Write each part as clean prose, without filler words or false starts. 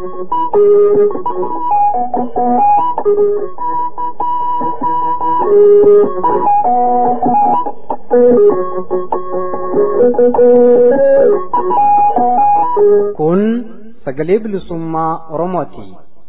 Kun sagalee bilisummaa Oromooti.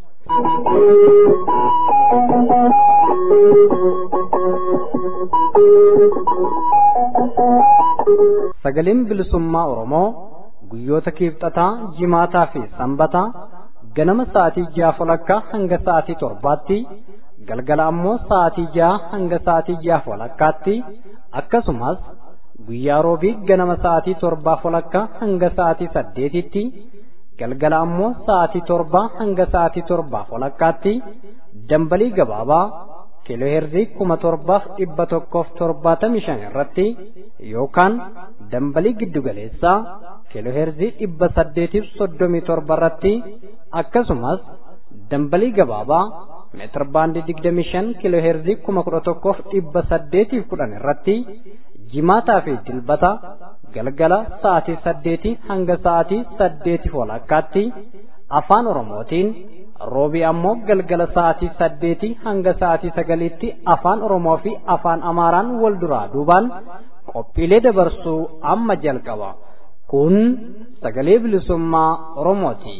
Sagaleen bilisummaa Oromoo guyyoota kibxataa, jimaataa fi sanbataa ganama sa'aatii 6:00 hanga sa'aatii 7:00, galgala ammoo sa'aatii 6 hanga sa'aatii 6:30 akkasumas guyyaa roobii ganama sa'aatii 7:00 hanga sa'aatii 8:00 galgala ammoo sa'aatii 7 hanga sa'aatii 7:30 dambalii gabaabaa kiilooheerzii 7,175 irratti yookaan dambalii giddugaleessaa kiilooheerzii 837 irratti akkasumas dambalii gabaabaa meetir baandii 25 kiilooheerzii 11,810 irratti jimaataa fi dilbata galgala sa'aatii 8 hanga sa'aatii 8:30 afaan Oromootiin roobii ammoo galgala sa'aatii 8 hanga sa'aatii 9tti afaan Oromoo fi afaan Amaaraan wal duraa duubaan qophiilee dabarsuu amma jalqaba. Kun sagalee bilisummaa Oromooti.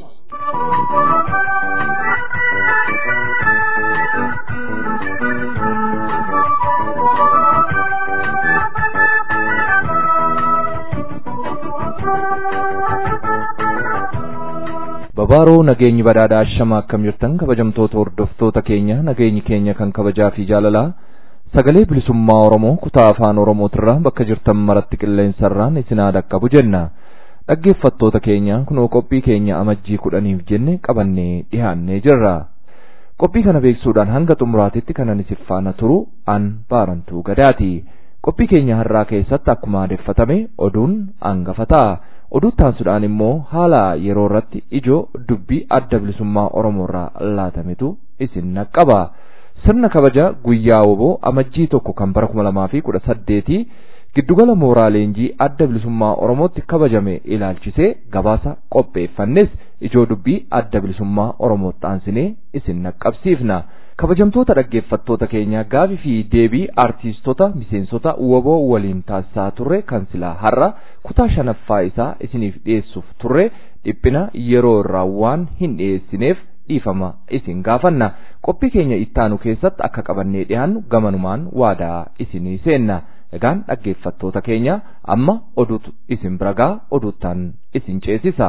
Babaaroo nageenyi badhaadhaa shama akkam jirtan kabajamtoota hordoftoota keenya nageenyi keenya kan kabajaa fi jaalalaa sagalee bilisummaa Oromoo kutaa afaan Oromootirraa bakka jirtan maratti qilleensarraan isinaa dhaqqabu jenna. Dhaggeeffattoota keenya kunoo qophii keenya amajjii 10 jenne qabannee dhiyaannee jirra. Qophii kana beeksuudhaan hanga xumuraatitti kanan isin faana turu an baarantuu gadaati. Qophii keenya har'aa keessatti akkuma aadeffatame oduun hangafataa. Oduu taasisuudhaan immoo haala yeroo irratti ijoo dubbii adda bilisummaa Oromoorraa laatametu isin naqqaba. Sirna kabaja guyyaa woboo amajjii 1 kan bara 2018 giddugala mooraa leenjii adda bilisummaa Oromootti kabajame ilaalchisee gabaasa qopheeffannes ijoo dubbii adda bilisummaa Oromootti aansinee isin naqqabsiifna. Kabajamtoota dhaggeeffattoota keenya gaafii fi deebii artiistota miseensota woboo waliin taasisaa turre kan silaa har'a kutaa 5ffaa isaa isiniif dhiyeessuuf turre dhiphina yeroo irraa waan hin dhiyeessineef dhiifama isin gaafanna. Qophii keenya ittaanu keessatti akka qabannee dhiyaannu gamanumaan waadaa isinii seenna. Egaan dhaggeeffattoota keenya amma oduutu isin biragaa oduuttaan isin ceesisa.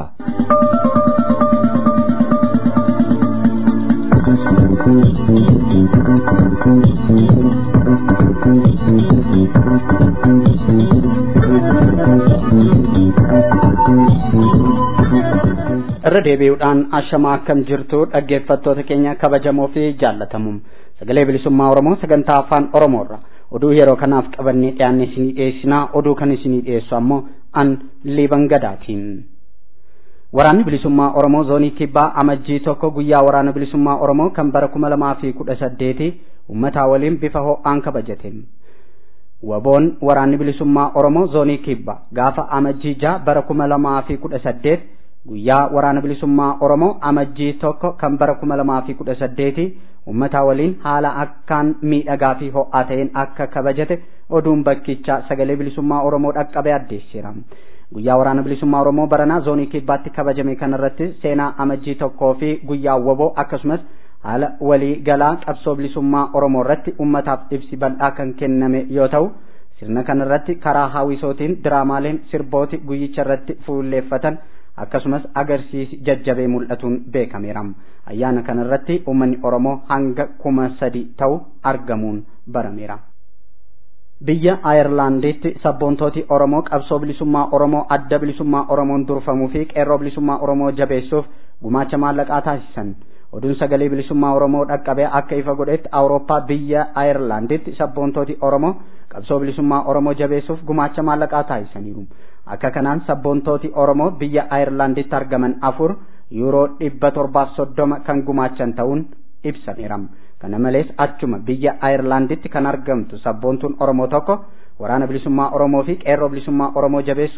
irra deebi'uudhaan ashama akkam jirtu dhaggeeffattoota keenya kabajamoo fi jaallatamuun sagalee bilisummaa Oromoo sagantaa afaan Oromoorra oduu yeroo kanaaf qabannee dhiyaannee isinii dhiyeessinaa. Oduu kan isinii dhiyeessu ammoo an Liiban Gadaatiin. Waraanni bilisummaa Oromoo zoonii Kibbaa amajjii 1 guyyaa waraana bilisummaa Oromoo kan bara 2018 uummataa waliin bifa ho'aan kabajate. Waboon waraanni bilisummaa Oromoo zoonii Kibbaa gaafa amajjii 6 bara 2018 guyyaa waraana bilisummaa Oromoo amajjii 1 kan bara 2018 uummataa waliin haala akkaan miidhagaa fi ho'aa ta'een akka kabajate oduun bakkichaa sagalee bilisummaa Oromoo dhaqqabe addeessira. Guyyaa waraana bilisummaa Oromoo baranaa zoonii Kibbaatti kabajame kanarratti seenaa amajjii 1 fi guyyaa woboo akkasumas haala walii galaa qabsoo bilisummaa Oromoo irratti uummataaf ibsi bal'aa kan kenname yoo ta'u sirna kanarratti karaa hawwisootiin diraamaaleen sirbooti guyyicha irratti fuulleeffatan akkasumas agarsiisi jajjabee mul'atuun beekameera. Ayyaana kanarratti uummanni Oromoo hanga 3,000 ta'u argamuun barameera. Biyya Ayerlaanditti sabboontooti Oromoo qabsoo bilisummaa Oromoo adda bilisummaa Oromoon durfamuu fi qeerroo bilisummaa Oromoo jabeessuuf gumaacha maallaqaa taasisan. Oduun sagalee bilisummaa Oromoo dhaqqabee akka ifa godhetti Awurooppaa biyya Ayerlaanditti sabboontooti Oromoo qabsoo bilisummaa Oromoo jabeessuuf gumaacha maallaqaa taasisaniiru. Akka kanaan sabboontooti Oromoo biyya Ayerlaanditti argaman 4 yuuroo 730 kan gumaachan ta'uun ibsameera. Kana malees achuma biyya Ayerlaanditti kan argamtu sabboontuun Oromoo tokko waraana bilisummaa Oromoo fi qeerroo bilisummaa Oromoo jabeessuuf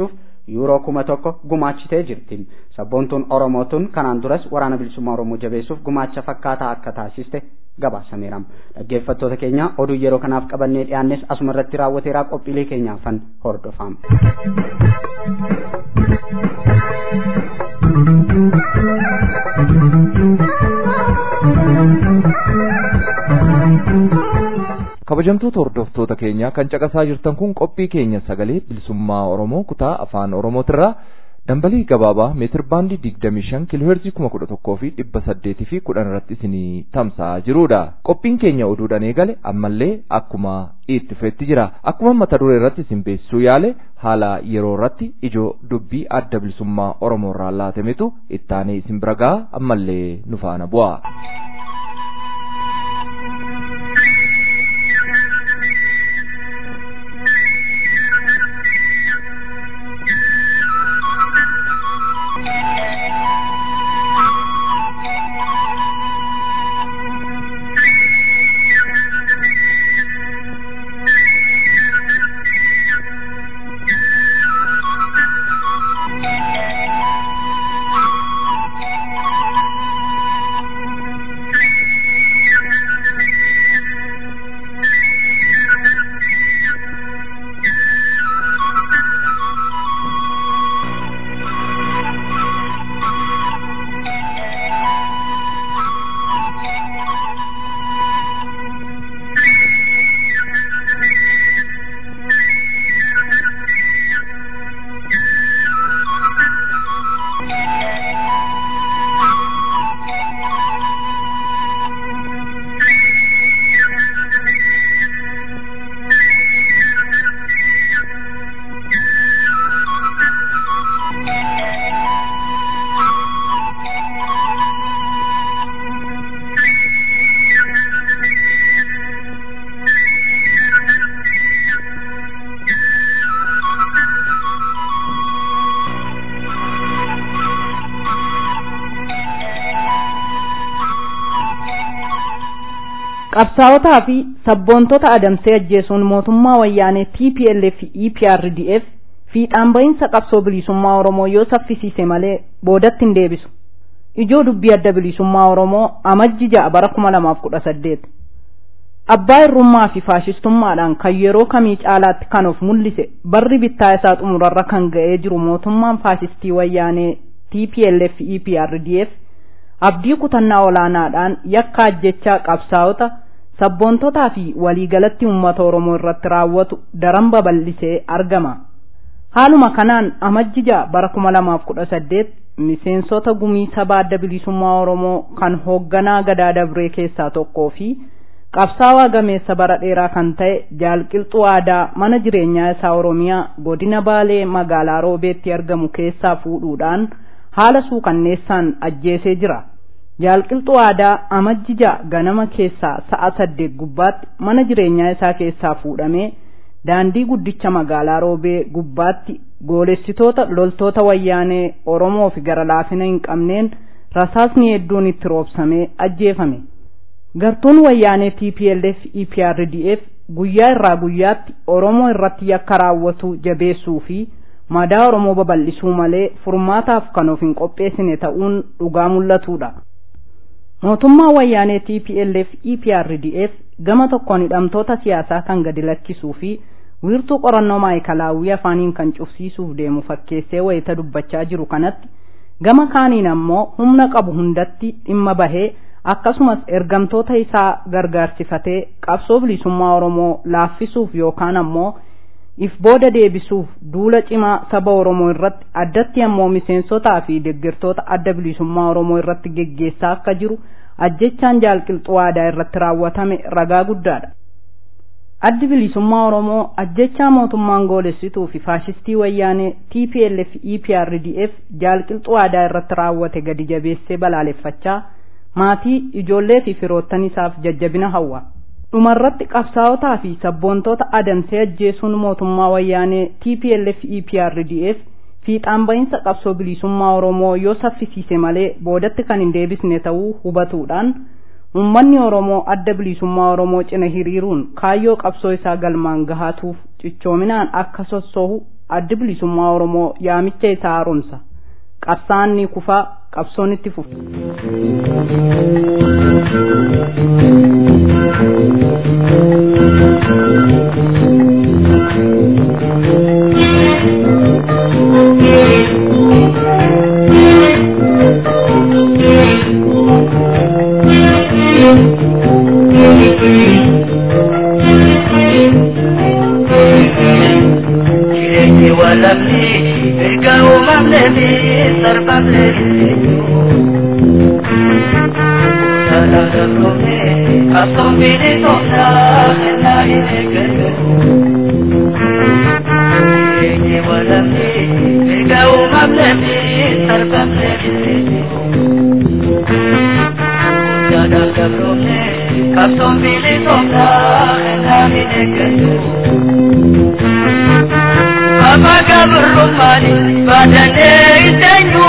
yuuroo 1,000 gumaachitee jirti. Sabboontuun Oromoo tun kanaan duras waraana bilisummaa Oromoo jabeessuuf gumaacha fakkaataa akka taasiste gabaasameera. Dhaggeeffattoota keenya oduu yeroo kanaaf qabannee dhiyaannes asuma irratti raawwateera. Qophiilee keenyaafan hordofaa. kabajamtoota hordoftoota keenya kan caqasaa jirtan kun qophii keenya sagalee bilisummaa Oromoo kutaa afaan Oromootirraa dambalii gabaabaa meetir baandii 25 kilohertzii 11,800 fi 10 irratti isinii tamsa'aa jirudha. Qophiin keenya oduudhaan eegale ammallee akkuma itti fufetti jira. Akkuma mata duree irratti isin beeksisuu yaale haala yeroo irratti ijoo dubbii adda bilisummaa Oromoo irraa laatametu ittaanee isin bira ga'a. Ammallee nu faana bu'a. qabsaa'otaa fi sabboontota adamsee ajjeesuun mootummaa wayyaanee TPLF EPRDF fiixaan bahiinsa qabsoo bilisummaa Oromoo yoo saffisiise malee boodatti hin deebisu. Ijoo dubbii adda bilisummaa Oromoo amajji 6 bara 2018. Abbaa irrummaa fi faashistummaadhaan kan yeroo kamii caalaatti kan of mul'ise barri bittaa isaa xumurarra kan ga'ee jiru mootummaan faashistii wayyaanee TPLF EPRDF abdii kutannaa olaanaadhaan yakka ajjechaa qabsaa'ota sabboontotaa fi waliigalatti uummata Oromoo irratti raawwatu daran babal'isee argama. Haaluma kanaan amajji 6 bara 2018 miseensota gumii sabaa adda bilisummaa Oromoo kan hoogganaa Gadaa Dabree keessaa tokkoo fi qabsaawaa gameessa bara dheeraa kan ta'e Jaalqilxuu Aadaa mana jireenyaa isaa Oromiyaa godina Baalee magaalaa Roobeetti argamu keessaa fuudhuudhaan haala suukanneessaan ajjeesee jira. Jaalqilxuu Aadaa amajji 6 ganama keessaa sa'a 8 gubbaatti mana jireenyaa isaa keessaa fuudhamee daandii guddicha magaalaa Roobee gubbaatti goolessitoota loltoota wayyaanee Oromoo fi gara laafina hin qabneen rasaasni hedduun itti roobsamee ajjeefame. Gartuun wayyaanee TPLF EPRDF guyyaa irraa guyyaatti Oromoo irratti yakka raawwatu jabeessuu fi madaa Oromoo babal'isuu malee furmaataaf kan of hin qopheessine ta'uun dhugaa mul'atudha. Mootummaa wayyaanee TPLF EPRDF gama tokkoon hidhamtoota siyaasaa kan gadi lakkisuu fi wiirtuu qorannoo maayikalaawwii afaaniin kan cufsiisuuf deemu fakkeessee wayita dubbachaa jiru kanatti gama kaaniin ammoo humna qabu hundatti dhimma bahee akkasumas ergamtoota isaa gargaarsifatee qabsoo bilisummaa Oromoo laaffisuuf yookaan ammoo if booda deebisuuf duula cimaa saba Oromoo irratti addatti ammoo miseensotaa fi deeggartoota adda bilisummaa Oromoo irratti geggeessaa akka jiru ajjechaan Jaalqilxuu Aadaa irratti raawwatame ragaa guddaadha. Addi bilisummaa Oromoo ajjechaa mootummaan goolessituu fi faashistii wayyaanee TPLF EPRDF Jaalqilxuu Aadaa irratti raawwate gadi jabeessee balaaleffachaa maatii ijoollee fi firoottan isaaf jajjabina hawwa. Dhumarratti qabsaa'otaa fi sabboontoota adamsee ajjeesuun mootummaa wayyaanee TPLF EPRDF fiixaan bahiinsa qabsoo bilisummaa Oromoo yoo saffisiise malee boodatti kan hin deebisne ta'uu hubatuudhaan ummanni Oromoo adda bilisummaa Oromoo cina hiriiruun kaayyoo qabsoo isaa galmaan gahaatuuf cichoominaan akka sossoohu addi bilisummaa Oromoo yaamicha isaa haaromsa. Qabsaanni kufaa qabsoon itti fufa. ولمني برقاو مملمي صرفا بلدي ولا دبروني أصوم بيدي صوحنا خلنا إليك ولمني برقاو مملمي صرفا بلدي ولا دبروني أصوم بيدي صوحنا خلنا إليك Apa kabar mali badane itenyu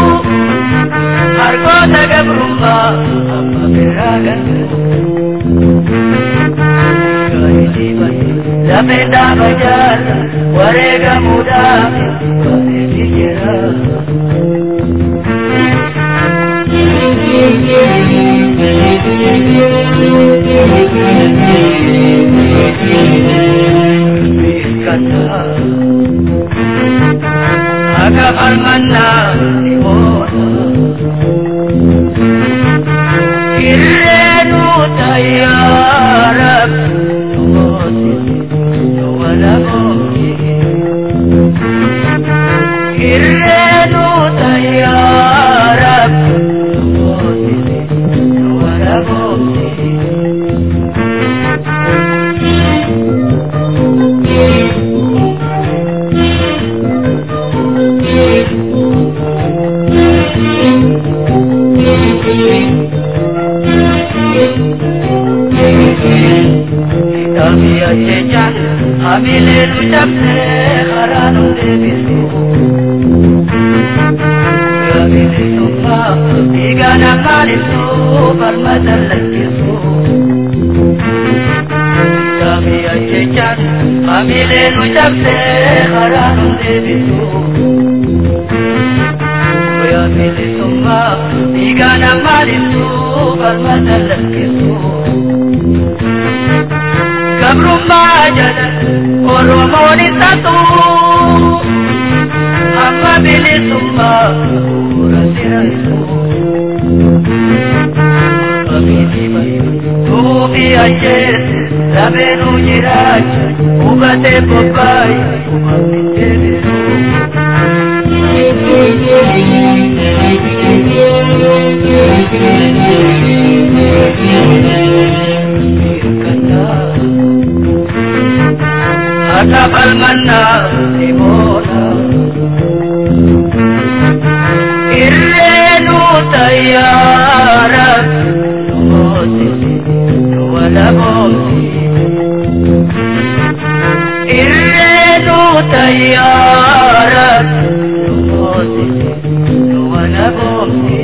harga daga berumba apa beragan kali jiwa zapenda bajar warega muda kali dikira Agak almana irenu tayyarab wala boki irenu tayyarab wala boki Kami ajejan, hamile ucapne haranu debisu. Kami disumpa, tiga nakal itu bermadal lakisu. Kami ajejan, hamile ucapne haranu debisu. Kami disumpa, tiga nakal itu bermadal lakisu. Kabrumba jalan Oromo di satu Apa bili sumba Urasira itu Kami di bayu Tubi ayer Rabenu jiraj Ubate popai Ubate jeberu Atap al-manna dimona Irrenu tayyarat Nuhosisi wala bosi Irrenu tayyarat Nuhosisi wala bosi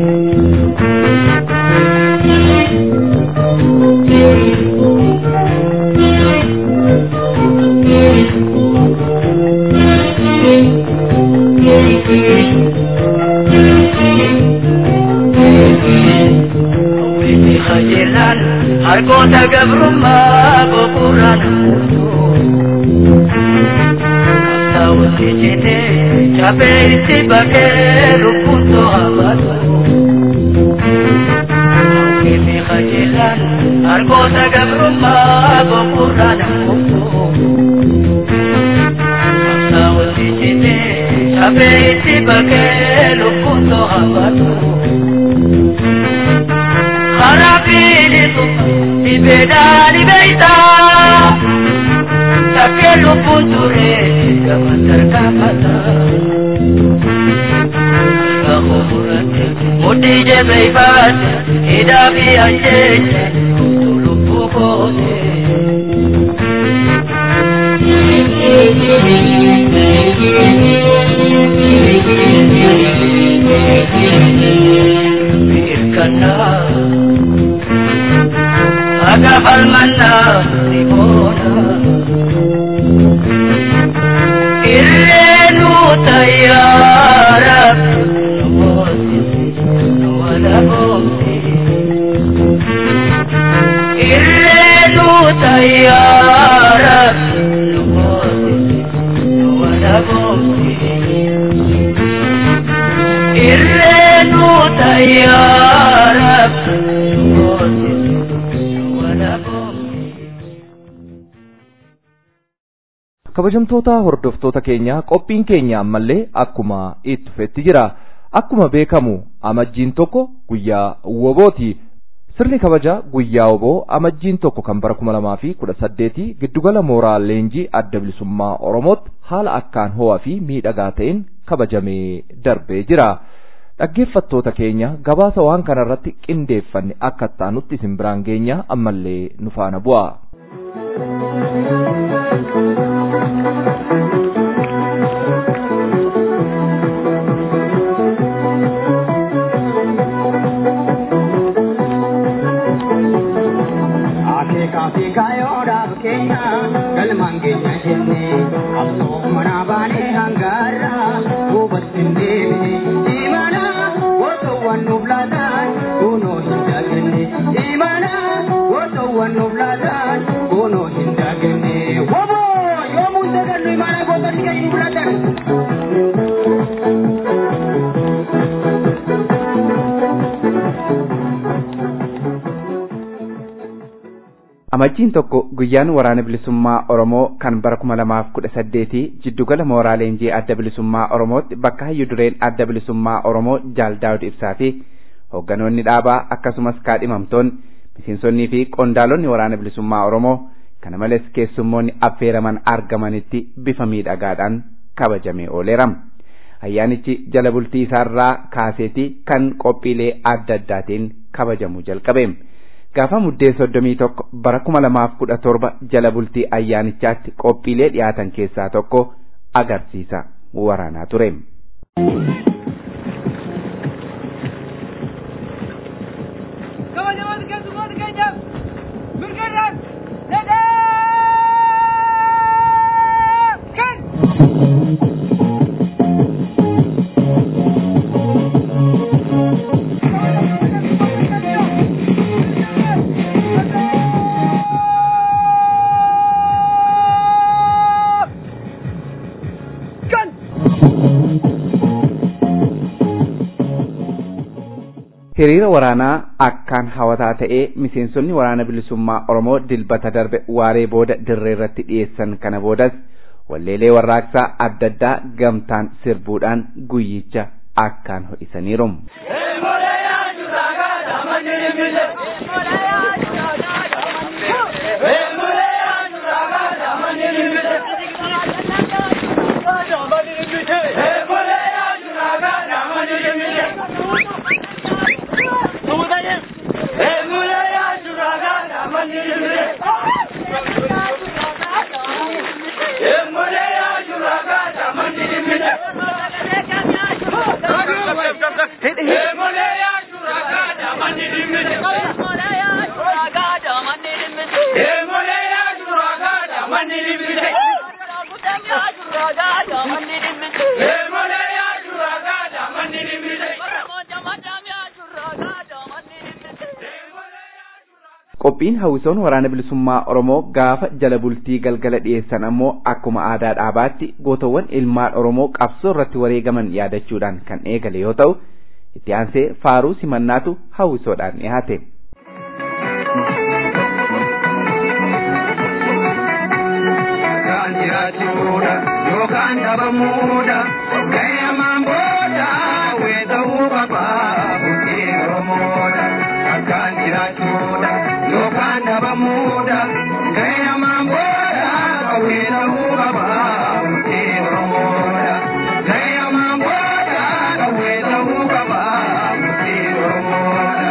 Khajilan harko tagabrumma bokuran Kau sijite chape sibake rupunto abadu Kimi khajilan harko tagabrumma bokuran Kau sijite chape sibake rupunto abadu Harapini tuh dibedani beita, tapi luput sore jangan terkapata. Kamu murati mudi je bebas, hidup aja luput kode. Biarkanlah Agak almana dimona tayyarab wala bosi irredu tayyarab wala bosi irredu tayyarab kabajamtoota hordoftoota keenya qophiin keenya ammallee akkuma itti fufetti jira. Akkuma beekamu amajjiin tokko guyyaa wobooti. Sirni kabaja guyyaa woboo amajjiin tokko kan bara 2018 giddugala mooraa leenjii adda bilisummaa Oromootti haala akkaan ho'aa fi miidhagaa ta'een kabajamee darbee jira. Dhaggeeffattoota keenya gabaasa waan kanarratti qindeeffanne akka taanutti isin biraan geenya ammallee nu faana bu'a. Amajjiin tokko guyyaan waraana bilisummaa Oromoo kan bara 2018 jiddugala mooraa leenjii adda bilisummaa Oromootti bakka hayyu dureen adda bilisummaa Oromoo Jaal Daawud Ibsaa fi hoogganoonni dhaabaa akkasumas kaadhimamtoonni miseensonnii fi qondaalonni waraana bilisummaa Oromoo kana malees keessummoonni affeeraman argamanitti bifa miidhagaadhaan kabajamee ooleera. Ayyaanichi jala bultii isaarraa kaaseeti kan qophiilee adda addaatiin kabajamuu jalqabe. Gaafa muddee 31 bara 2017 jala bultii ayyaanichaatti qophiilee dhiyaatan keessaa tokko agarsiisa waraanaa ture. Hiriira waraanaa akkaan hawataa ta'ee miseensonni waraana bilisummaa Oromoo dilbata darbe waaree booda dirree irratti dhiyeessan kana boodas walleelee warraaqsaa adda addaa gamtaan sirbuudhaan guyyicha akkaan ho'isaniiru. Qophiin hawwisoon waraana bilisummaa Oromoo gaafa jala bultii galgala dhiyeessan ammoo akkuma aadaa dhaabaatti gootawwan ilmaan Oromoo qabsoo irratti wareegaman yaadachuudhaan kan eegale yoo ta'u itti aansee faaruu simannaatu hawwisoodhaan dhiyaate. Yookaan dhabamuudha gayyamaan booda weeda'uu qabaa bukkee Oromoodha akkaan jiraachuudha yookaan dhabamuudha gayyamaan booda weeda'uu qabaa bukkee Oromoodha gayyamaan booda weeda'uu qabaa bukkee Oromoodha.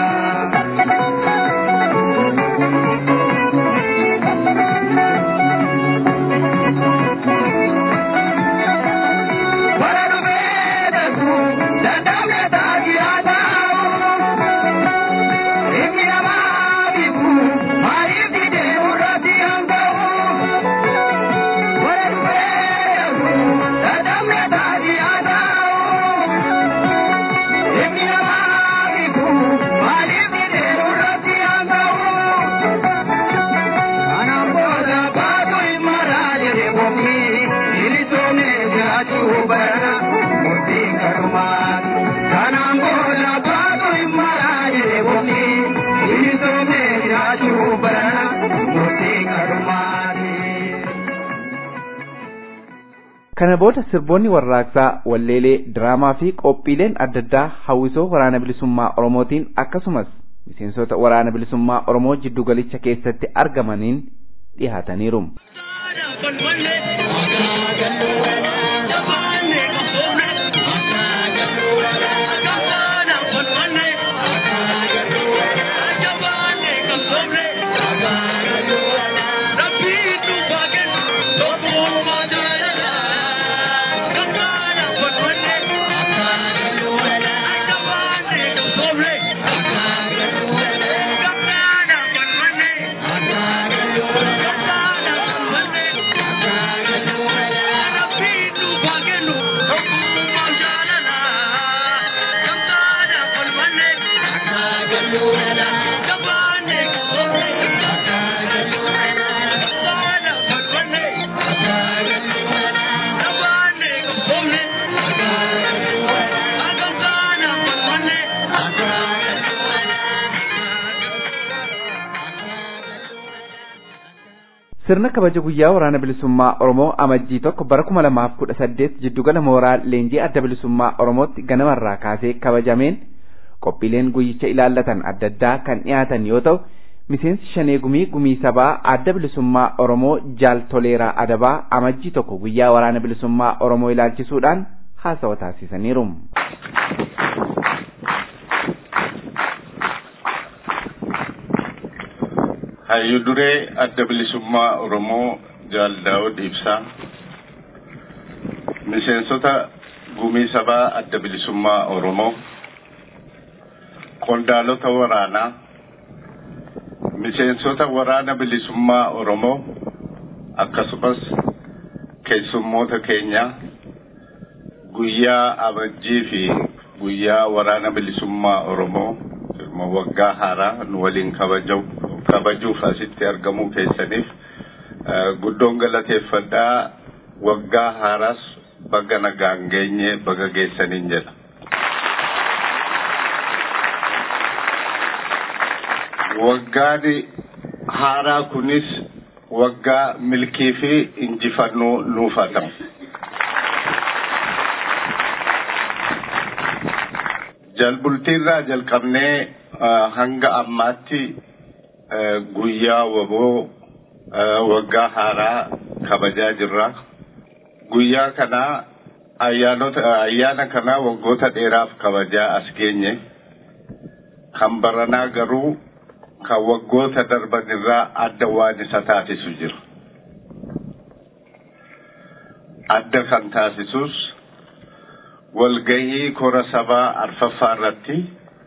Maria Kana booda sirboonni warraaqsaa, walleelee, diraamaa fi qophiileen adda addaa hawwisoo waraana bilisummaa Oromootiin akkasumas miseensota waraana bilisummaa Oromoo jiddugalicha keessatti argamaniin dhihaataniiru. Sirna kabaja guyyaa waraana bilisummaa Oromoo amajjii 1 bara 2018 jiddugala mooraa leenjii adda bilisummaa Oromootti ganamarraa kaasee kabajameen qophiileen guyyicha ilaallatan adda addaa kan dhiyaatan yoo ta'u miseensi shanee gumii sabaa adda bilisummaa Oromoo Jaal Toleeraa Adabaa amajjii 1 guyyaa waraana bilisummaa Oromoo ilaalchisuudhaan haasawa taasisaniiru. Hayyuu duree adda bilisummaa Oromoo Jaal Daawud Ibsaa, miseensota gumii sabaa adda bilisummaa Oromoo, qondaalota waraanaa, miseensota waraana bilisummaa Oromoo, akkasumas keessummoota keenya guyyaa amajjii fi guyyaa waraana bilisummaa Oromoo waggaa haaraa nu waliin kabajuuf asitti argamuu keessaniif guddoon galateeffadhaa. Waggaa haaraas baga nagaan geenye baga geessaniin jedha. Waggaan haaraa kunis waggaa milkii fi injifannoo nuuf haa ta'u. Jalbultiirraa jalqabnee hanga ammaatti guyyaa waboo waggaa haaraa kabajaa jirra. Guyyaa kana ayyaana kana waggoota dheeraaf kabajaa as geenye. Kan baranaa garuu kan waggoota darbanirraa adda waan isa taasisu jira. Adda kan taasisus walgahii kora sabaa arfaffaa irratti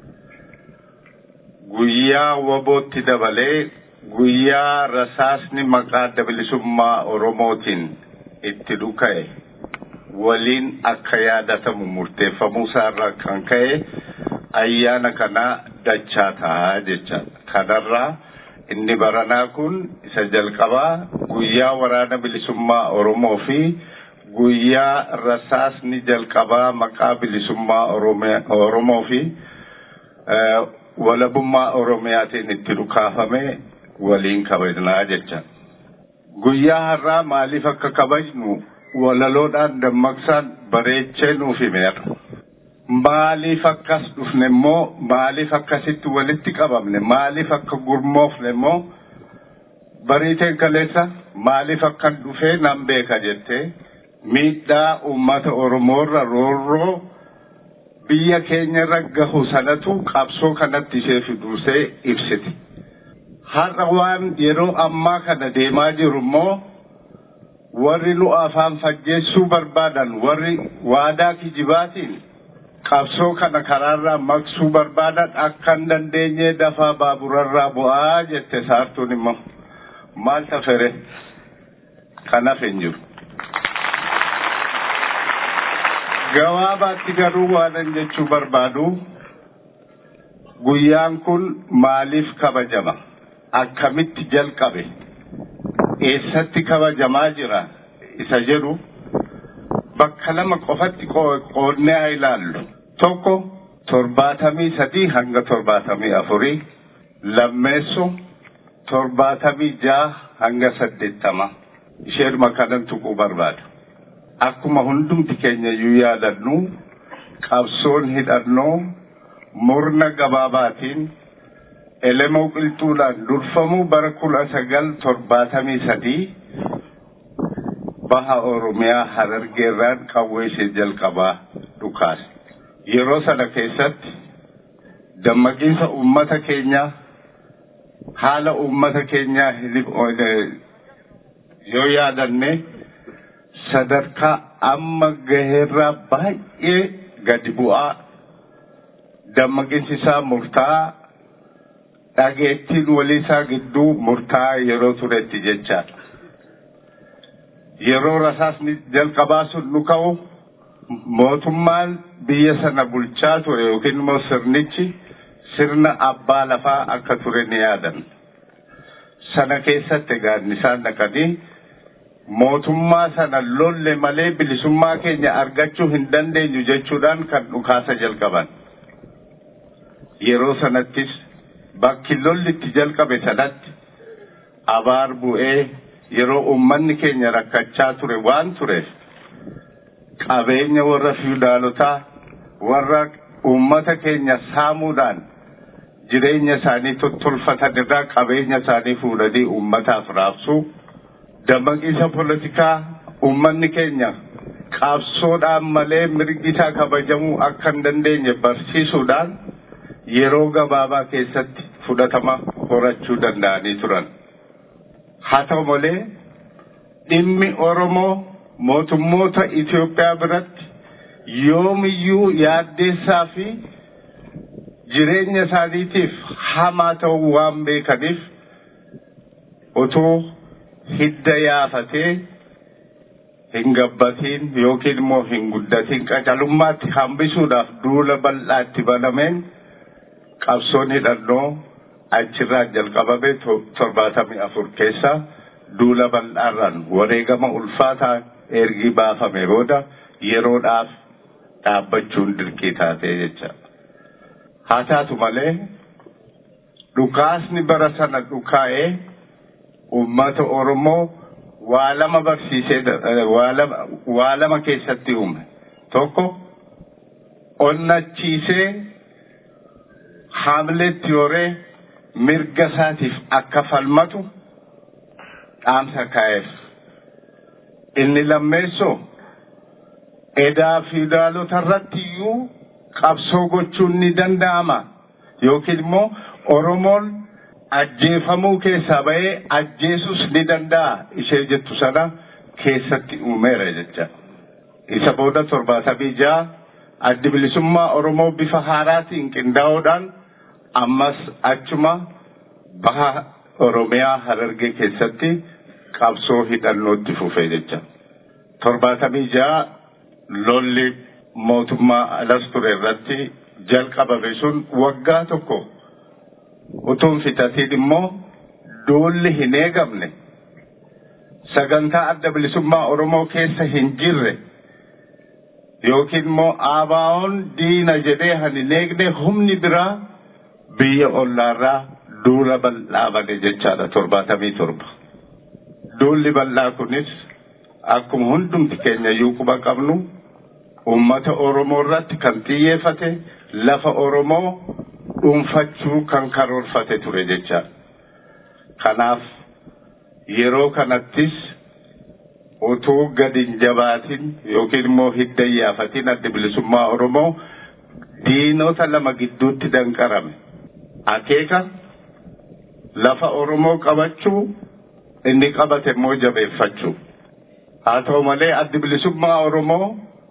guyyaa wabootti dabalee guyyaa rasaasni maqaa adda bilisummaa Oromootiin itti dhuka'e waliin akka yaadatamu murteeffamuu isaarraa kan ka'e ayyaana kana dachaa ta'a jecha. Kanarraa inni baranaa kun isa jalqabaa guyyaa waraana bilisummaa Oromoo fi guyyaa rasaasni jalqabaa maqaa bilisummaa Oromoo fi walabummaa Oromiyaatiin itti dhukaafame waliin kabajnaa jecha. Guyyaa har'aa maaliif akka kabajnu walaloodhaan dammaqsaan bareechee nuuf himeera. Maaliif akkas dhufne immoo maaliif akkasitti walitti qabamne maaliif akka gurmoofne immoo bariiteen kaleessa maaliif akkan dhufee nan beeka jettee miidhaa uummata Oromoorra roorroo biyya keenyarra gahu sanatu qabsoo kanatti ishee fiduusee ibsiti. Har'a waan yeroo ammaa kana deemaa jiru immoo warri nu afaan faggeessuu barbaadan warri waadaa kijibaatiin qabsoo kana karaarraa maqsuu barbaadan akka hin dandeenye dafaa baaburarraa bu'aa jette saartuun immoo maal tafere kanaaf hin jiru. Gabaabaatti garuu waan jechuu barbaadu guyyaan kun maaliif kabajama? Akkamitti jalqabe? Eessatti kabajamaa jira? Isa jedhu bakka lama qofatti qoodnee haa ilaallu. Tokko 73 hanga 74, lammeessu 76 hanga 80. Isheeduma kanan tuquu barbaada. akkuma hundumti keenya iyyuu yaadannu qabsoon hidhannoo murna gabaabaatiin elemoo qilxuudhaan durfamuu bara 1973 baha Oromiyaa Harargeerraan qawwee ishee jalqabaa dhukaase. Yeroo sana keessatti dammaqiinsa uummata keenyaa haala uummata keenyaa yoo yaadanne sadarkaa amma gaheerraa baay'ee gadi bu'aa dammaqiinsi isaa murtaa'aa dhageettiin waliisaa gidduu murtaa'aa yeroo turetti jechaadha. Yeroo rasaasni jalqabaa sun nu ka'u mootummaan biyya sana bulchaa ture yookiin immoo sirnichi sirna abbaa lafaa akka ture ni yaadan. Sana keessatti egaan isaan dhaqanii mootummaa sana lolle malee bilisummaa keenya argachuu hin dandeenyu jechuudhaan kan dhukaasa jalqaban. Yeroo sanattis bakki lolli itti jalqabe sanatti abaar bu'ee yeroo uummanni keenya rakkachaa ture waan tureef qabeenya warra fiudaalotaa warra uummata keenya saamuudhaan jireenya isaanii tottolfatan irraa qabeenya isaanii fuudhanii uummataaf raabsuu dammaqiinsa poolitikaa uummanni keenya qabsoodhaan malee mirgi isaa kabajamuu akka hin dandeenye barsiisuudhaan yeroo gabaabaa keessatti fudhatama horachuu danda'anii turan. Haa ta'u malee dhimmi Oromoo mootummoota Itoophiyaa biratti yoomiyyuu yaaddeessaa fi jireenya isaaniitiif hamaa ta'uu waan beekaniif otoo hidda yaafatee hin gabbatiin yookiin immoo hin guddatiin qacalummaatti hambisuudhaaf duula bal'aatti banameen qabsoon hidhannoo achirraa jalqabame 74 keessa duula bal'aarraan wareegama ulfaataa ergi baafame booda yeroodhaaf dhaabbachuun dirqii taatee jecha. Haa taatu malee dhukaasni bara sana dhukaa'ee uummata Oromoo waa lama barsiisee waa lama keessatti uume. Tokko onnachiisee haamleetti yoree mirga isaatiif akka falmatu dhaamsa kaa'eef. Inni lammeessoo edaa fiudaalota irratti iyyuu qabsoo gochuun ni danda'ama yookiin immoo Oromoon ajjeefamuu keessaa ba'ee ajjeesus ni danda'a ishee jettu sana keessatti uumeera jecha. Isa booda 76 addi bilisummaa Oromoo bifa haaraatiin qindaa'uudhaan ammas achuma baha Oromiyaa Harargee keessatti qabsoo hidhannootti fufee jecha. 76 lolli mootummaa alas ture irratti jalqabame sun waggaa tokko utuun fixatiin immoo duulli hin eegamne sagantaa adda bilisummaa Oromoo keessa hin jirre yookiin immoo ABO'n diina jedhee hin eegne humni biraa biyya ollaarraa duula bal'aa bane jechaadha 77. Duulli bal'aa kunis akkuma hundumti keenya iyyuu quba qabnu ummata Oromoo irratti kan xiyyeeffate lafa Oromoo dhuunfachuu kan karoorfate ture jecha. Kanaaf yeroo kanattis utuu gadi hin jabaatin yookiin immoo hidda hin yaafatin adda bilisummaa Oromoo diinota lama gidduutti danqarame. Akeeka lafa Oromoo qabachuu inni qabate immoo jabeeffachuu. Haa ta'u malee adda bilisummaa Oromoo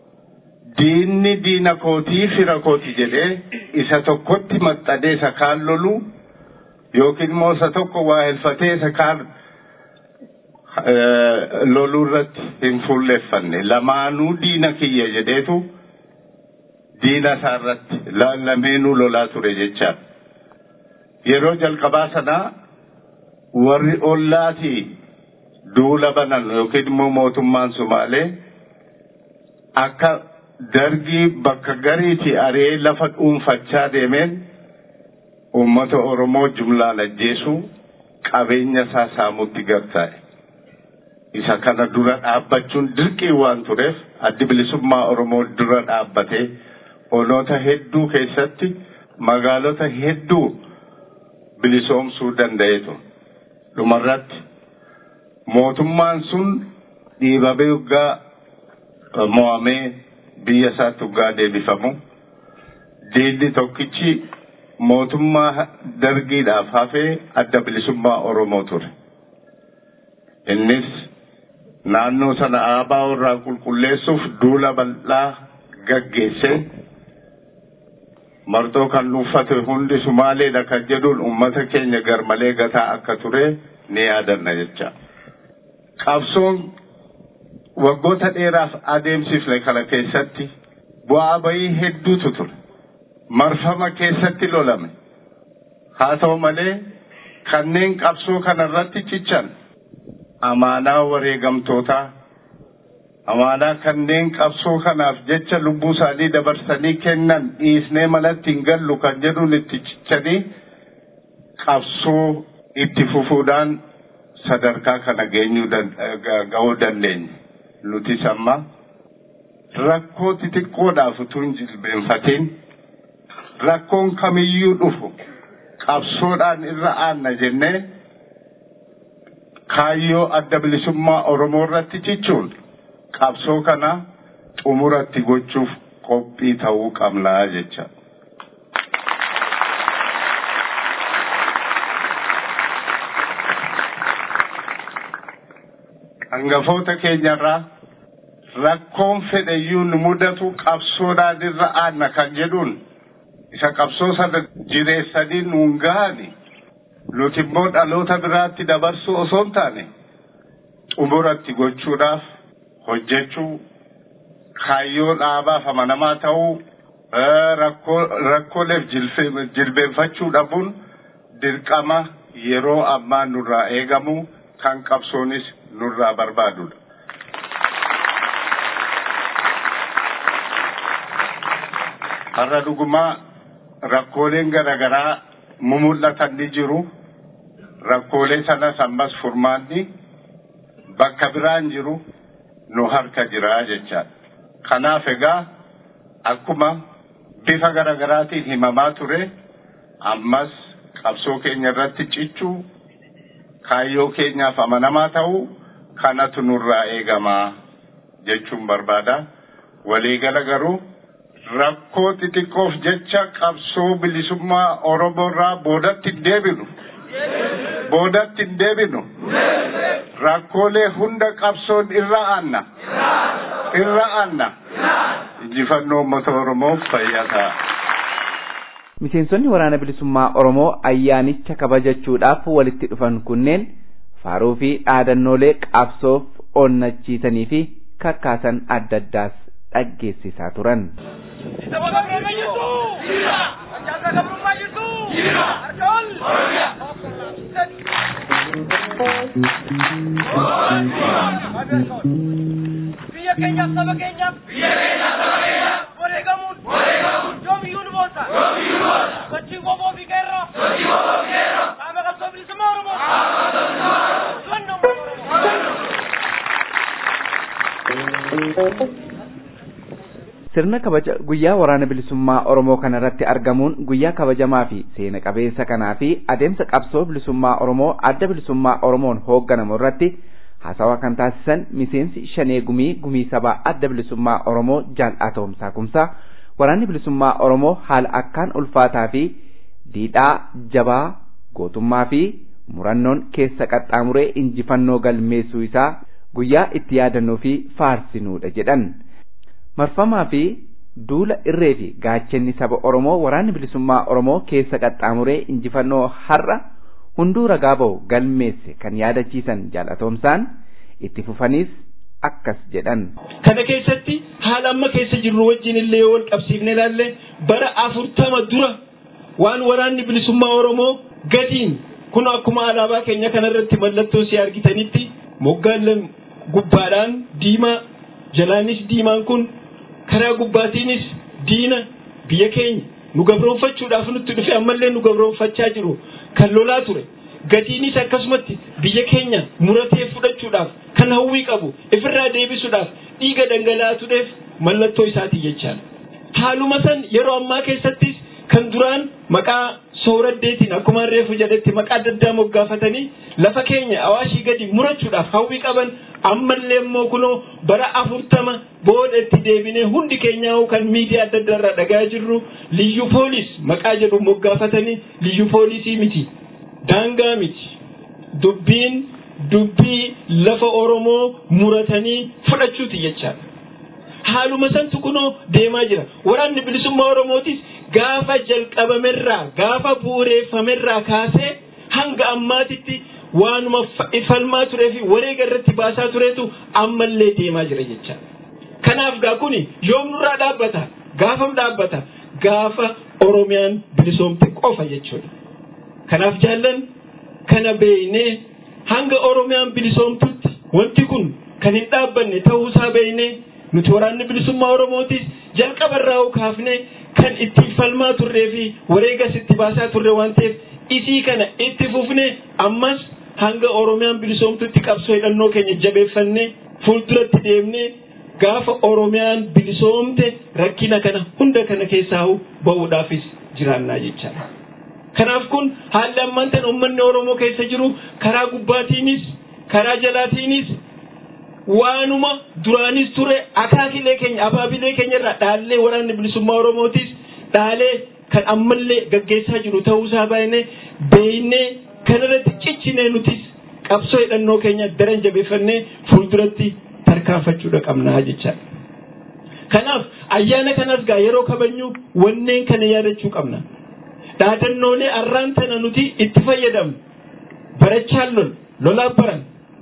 diinni diina kootii fira kooti jedhee isa tokkotti maxxanee isa kaan lolu yookiin immoo isa tokko waa helfatee isa kaan loluu irratti hin fuulleeffanne lamaanuu diina kiyya jedheetu diina isaa irratti lameenuu lolaa ture jechaa. Yeroo jalqabaa sanaa warri ollaatii duula banan yookiin immoo mootummaan Sumaalee akka dargii bakka gariitii ari'ee lafa dhuunfachaa deemeen uummata Oromoo jumlaan ajjeesuu qabeenya isaa saamuutti gartaa'e. isa kana dura dhaabbachuun dirqii waan tureef addi bilisummaa Oromoo dura dhaabbatee onoota hedduu keessatti magaalota hedduu bilisoomsuu danda'eetu. Dhumarratti mootummaan sun dhiibamee waggaa mo'amee biyya isaatti waggaa deebifamu diinni tokkichi mootummaa dargiidhaaf hafee adda bilisummaa Oromoo ture. Innis naannoo sana aabaa irraa qulqulleessuuf duula bal'aa gaggeesse. Martoo kan uffate hundi Sumaaleedha kan jedhuun uummata keenya garmalee gataa akka ture ni yaadanna jecha. Qabsoon waggoota dheeraaf adeemsifne kana keessatti bu'aa bayii hedduutu ture. Marfama keessatti lolame. Haa ta'u malee kanneen qabsoo kanarratti cichan amaanaa wareegamtootaa, amaanaa kanneen qabsoo kanaaf jecha lubbuu isaanii dabarsanii kennan dhiisnee malatti hin gallu kan jedhuun itti cichanii qabsoo itti fufuudhaan sadarkaa kana ga'uu dandeenya. Nutis amma rakkoo xixiqqoodhaaf utuu hin jilbeenfatiin rakkoon kamiyyuu dhufu qabsoodhaan irra aanna jennee kaayyoo adda bilisummaa Oromoo irratti cichuun qabsoo kana xumuratti gochuuf qophii ta'uu qabnaa jecha. Hangafoota keenyarraa rakkoon fedhayyuu nu mudatu qabsoodhaan irra aanna kan jedhuun isa qabsoo sana jireessanii nuun gahani nuti immoo dhaloota biraatti dabarsuu osoo hin taane xumuratti gochuudhaaf hojjechuu kaayyoo dhaabaaf amanamaa ta'uu rakkooleef jilbeenfachuu dhabuun dirqama yeroo ammaa nurraa eegamu kan qabsoonis nurraa barbaadudha. Har'a dhugumaa rakkooleen garaagaraa mumul'atan ni jiru. Rakkoolee sanas ammas furmaanni bakka biraan jiru nu harka jira jechaadha. Kanaaf egaa akkuma bifa garaagaraatiin himamaa ture ammas qabsoo keenya irratti cichuu kaayyoo keenyaaf amanamaa ta'uu kanatu nurraa eegamaa jechuun barbaada. Waliigala garuu rakkoo xixiqqoof jecha qabsoo bilisummaa Oromoo irraa boodatti hin deebinu. Rakkoolee hunda qabsoon irra aanna. Injifannoo uummata Oromoof fayyaa ta'a. Miseensonni waraana bilisummaa Oromoo ayyaanicha kabajachuudhaaf walitti dhufan kunneen faaruu fi dhaadannoolee qabsoof onnachiisanii fi kakkaasan adda addaas dhaggeessisaa turan. Sirna kabaja guyyaa waraana bilisummaa Oromoo kanarratti argamuun guyyaa kabajamaa fi seena qabeessa kanaa fi adeemsa qabsoo bilisummaa Oromoo adda bilisummaa Oromoon hoogganamu irratti haasawaa kan taasisan miseensi shanee gumii sabaa adda bilisummaa Oromoo Jaal'aa Toomsaa Kumsaa waraanni bilisummaa Oromoo haala akkaan ulfaataa fi diidhaa jabaa gootummaa fi murannoon keessa qaxxaamuree injifannoo galmeessuu isaa guyyaa itti yaadannoo fi faarsinuudha jedhan. Marfamaa fi duula irree fi gaachanni saba Oromoo waraanni bilisummaa Oromoo keessa qaxxaamuree injifannoo har'a hunduu ragaa ba'u galmeesse kan yaadachiisan Jaal'aa Toomsaan itti fufaniis akkas jedhan. Kana keessatti haala amma keessa jirru wajjin illee wal qabsiifne ilaalle bara 40 dura waan waraanni bilisummaa Oromoo gatiin kun akkuma alaabaa keenya kanarratti mallattoo si argitanitti moggaan gubbaadhaan diimaa jalaanis diimaan kun karaa gubbaatiinis diina biyya keenya nu gabroonfachuudhaaf nutti dhufe ammallee nu gabroonfachaa jiru kan lolaa ture gatiinis akkasumatti biyya keenya muratee fudhachuudhaaf kan hawwii qabu ifirraa deebisuudhaaf dhiiga dhangalaasuudhaaf mallattoo isaati jechaan. Haaluma san yeroo ammaa keessattis kan duraan maqaa sooraddeetiin akkuma reefu jedhetti maqaa adda addaa moggaafatanii lafa keenya awaashii gadi murachuudhaaf hawwii qaban ammallee immoo kunoo bara 40 booda itti deebinee hundi keenyaa kan miidiyaa adda addaa irraa dhagaa jirru liyyu poolis maqaa jedhu moggaafatanii liyyu poolisii miti daangaa miti dubbii lafa Oromoo muratanii fudhachuuti jechaadha. Haaluma santu kunoo deemaa jira. Waraanni bilisummaa Oromootis gaafa jalqabamerraa gaafa bu'uureeffamerraa kaasee hanga ammaatitti waanuma falmaa turee fi wareega irratti baasaa turetu ammallee deemaa jira jecha. Kanaaf gaa kuni yoomnurraa dhaabbata gaafam dhaabbata gaafa Oromiyaan bilisoomte qofa jechuudha. Kanaaf jaallan kana beeynee hanga Oromiyaan bilisoomtutti wanti kun kan hin dhaabbanne ta'uusaa beeynee nuti waraanni bilisummaa Oromootis jalqabarraa kaafne kan itti falmaa turree fi wareegas itti baasaa turre waan ta'eef isii kana itti fufne ammas hanga Oromiyaan bilisoomtutti qabsoo hidhannoo keenya jabeeffannee fuulduratti deemnee gaafa Oromiyaan bilisoomte rakkina kana hunda kana keessaa ba'uudhaafis jiraannaa jechaadha. Kanaaf kun haalli ammaan tan uummanni Oromoo keessa jiru karaa gubbaatiinis karaa jalaatiinis waanuma duraanis ture akaakilee keenya abaabilee keenya irraa dhaalee waraanni bilisummaa Oromootis dhaalee kan ammallee gaggeessaa jiru ta'uusaa baay'inee beeynee kanarratti ciccinee nutis qabsoo hidhannoo keenya daran jabeeffannee fuulduratti tarkaanfachuudha qabnaa jechaadha. Kanaaf ayyaana kanas gaa yeroo kabajnu wanneen kana yaadachuu qabna. Dhaadannoolee arraan tana nuti itti fayyadamnu barachaan lolaa baran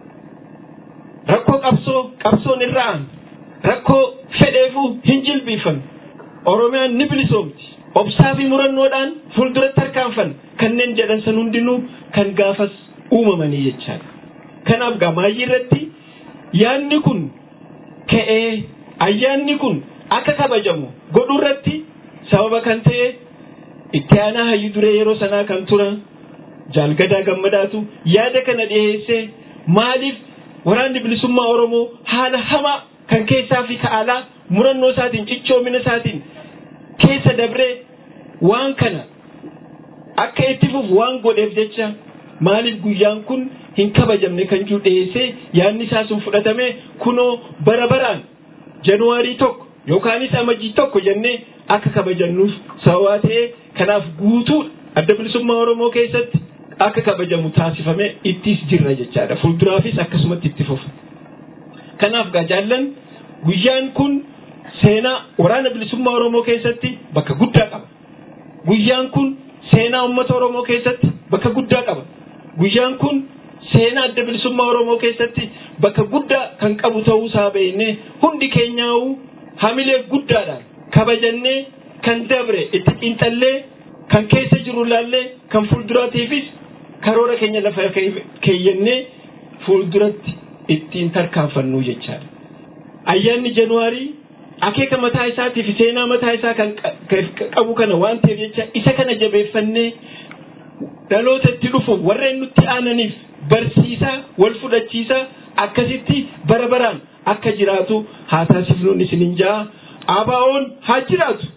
rakkoo qabsoon irraan rakkoo fedheefuu hin jilbiifan Oromiyaan ni bilisoomti obsaa fi murannoodhaan fuulduratti tarkaanfan kanneen jedhan san hundinuu kan gaafas uumamanii jechaadha. Kanaaf gamaayyii irratti yaanni kun ka'ee ayyaanni kun akka kabajamu godhuu irratti sababa kan ta'e itti aanaa hayyu duree yeroo sanaa kan turan Jaalgadaa Gammadaatu yaada kana dhiyeessee maaliif waraanni bilisummaa Oromoo haala hamaa kan keessaa fi ka'aalaa murannoo isaatiin cichoomina isaatiin keessa dabree waan kana akka itti fufu waan godheef jecha maaliif guyyaan kun hin kabajamne kan jiru dhiyeessee yaadni isaa sun fudhatamee kunoo bara baraan Januwaarii 1 yookaanis Amajjii 1 jennee akka kabajannuuf sababa ta'ee kanaaf guutuu adda bilisummaa Oromoo keessatti akka kabajamu taasifamee ittis jirra jechaadha. Fuulduraafis akkasumatti itti fufu. Kanaaf jaallan guyyaan kun seenaa waraana bilisummaa Oromoo keessatti bakka guddaa qaba. Guyyaan kun seenaa uummata Oromoo keessatti bakka guddaa qaba. Guyyaan kun seenaa adda bilisummaa Oromoo keessatti bakka guddaa kan qabu ta'uusaa beeknee hundi keenyaa'uu hamilee guddaadhaan kabajannee kan dabre itti xiinxallee kan keessa jiru laallee kan fuulduraatiifis karoora keenya lafa keeyyannee fuulduratti ittiin tarkaanfannu jechaadha. Ayyaanni Januwaarii akeeka mataa isaatii fi seenaa mataa isaa kan qabu kana waan ta'eef jecha isa kana jabeeffannee dhaloota itti dhufu warreen nutti aananiif barsiisaa wal fudhachiisaa akkasitti bara baraan akka jiraatu haa taasifnuun isinin jaa. Abaa'oon haa jiraatu.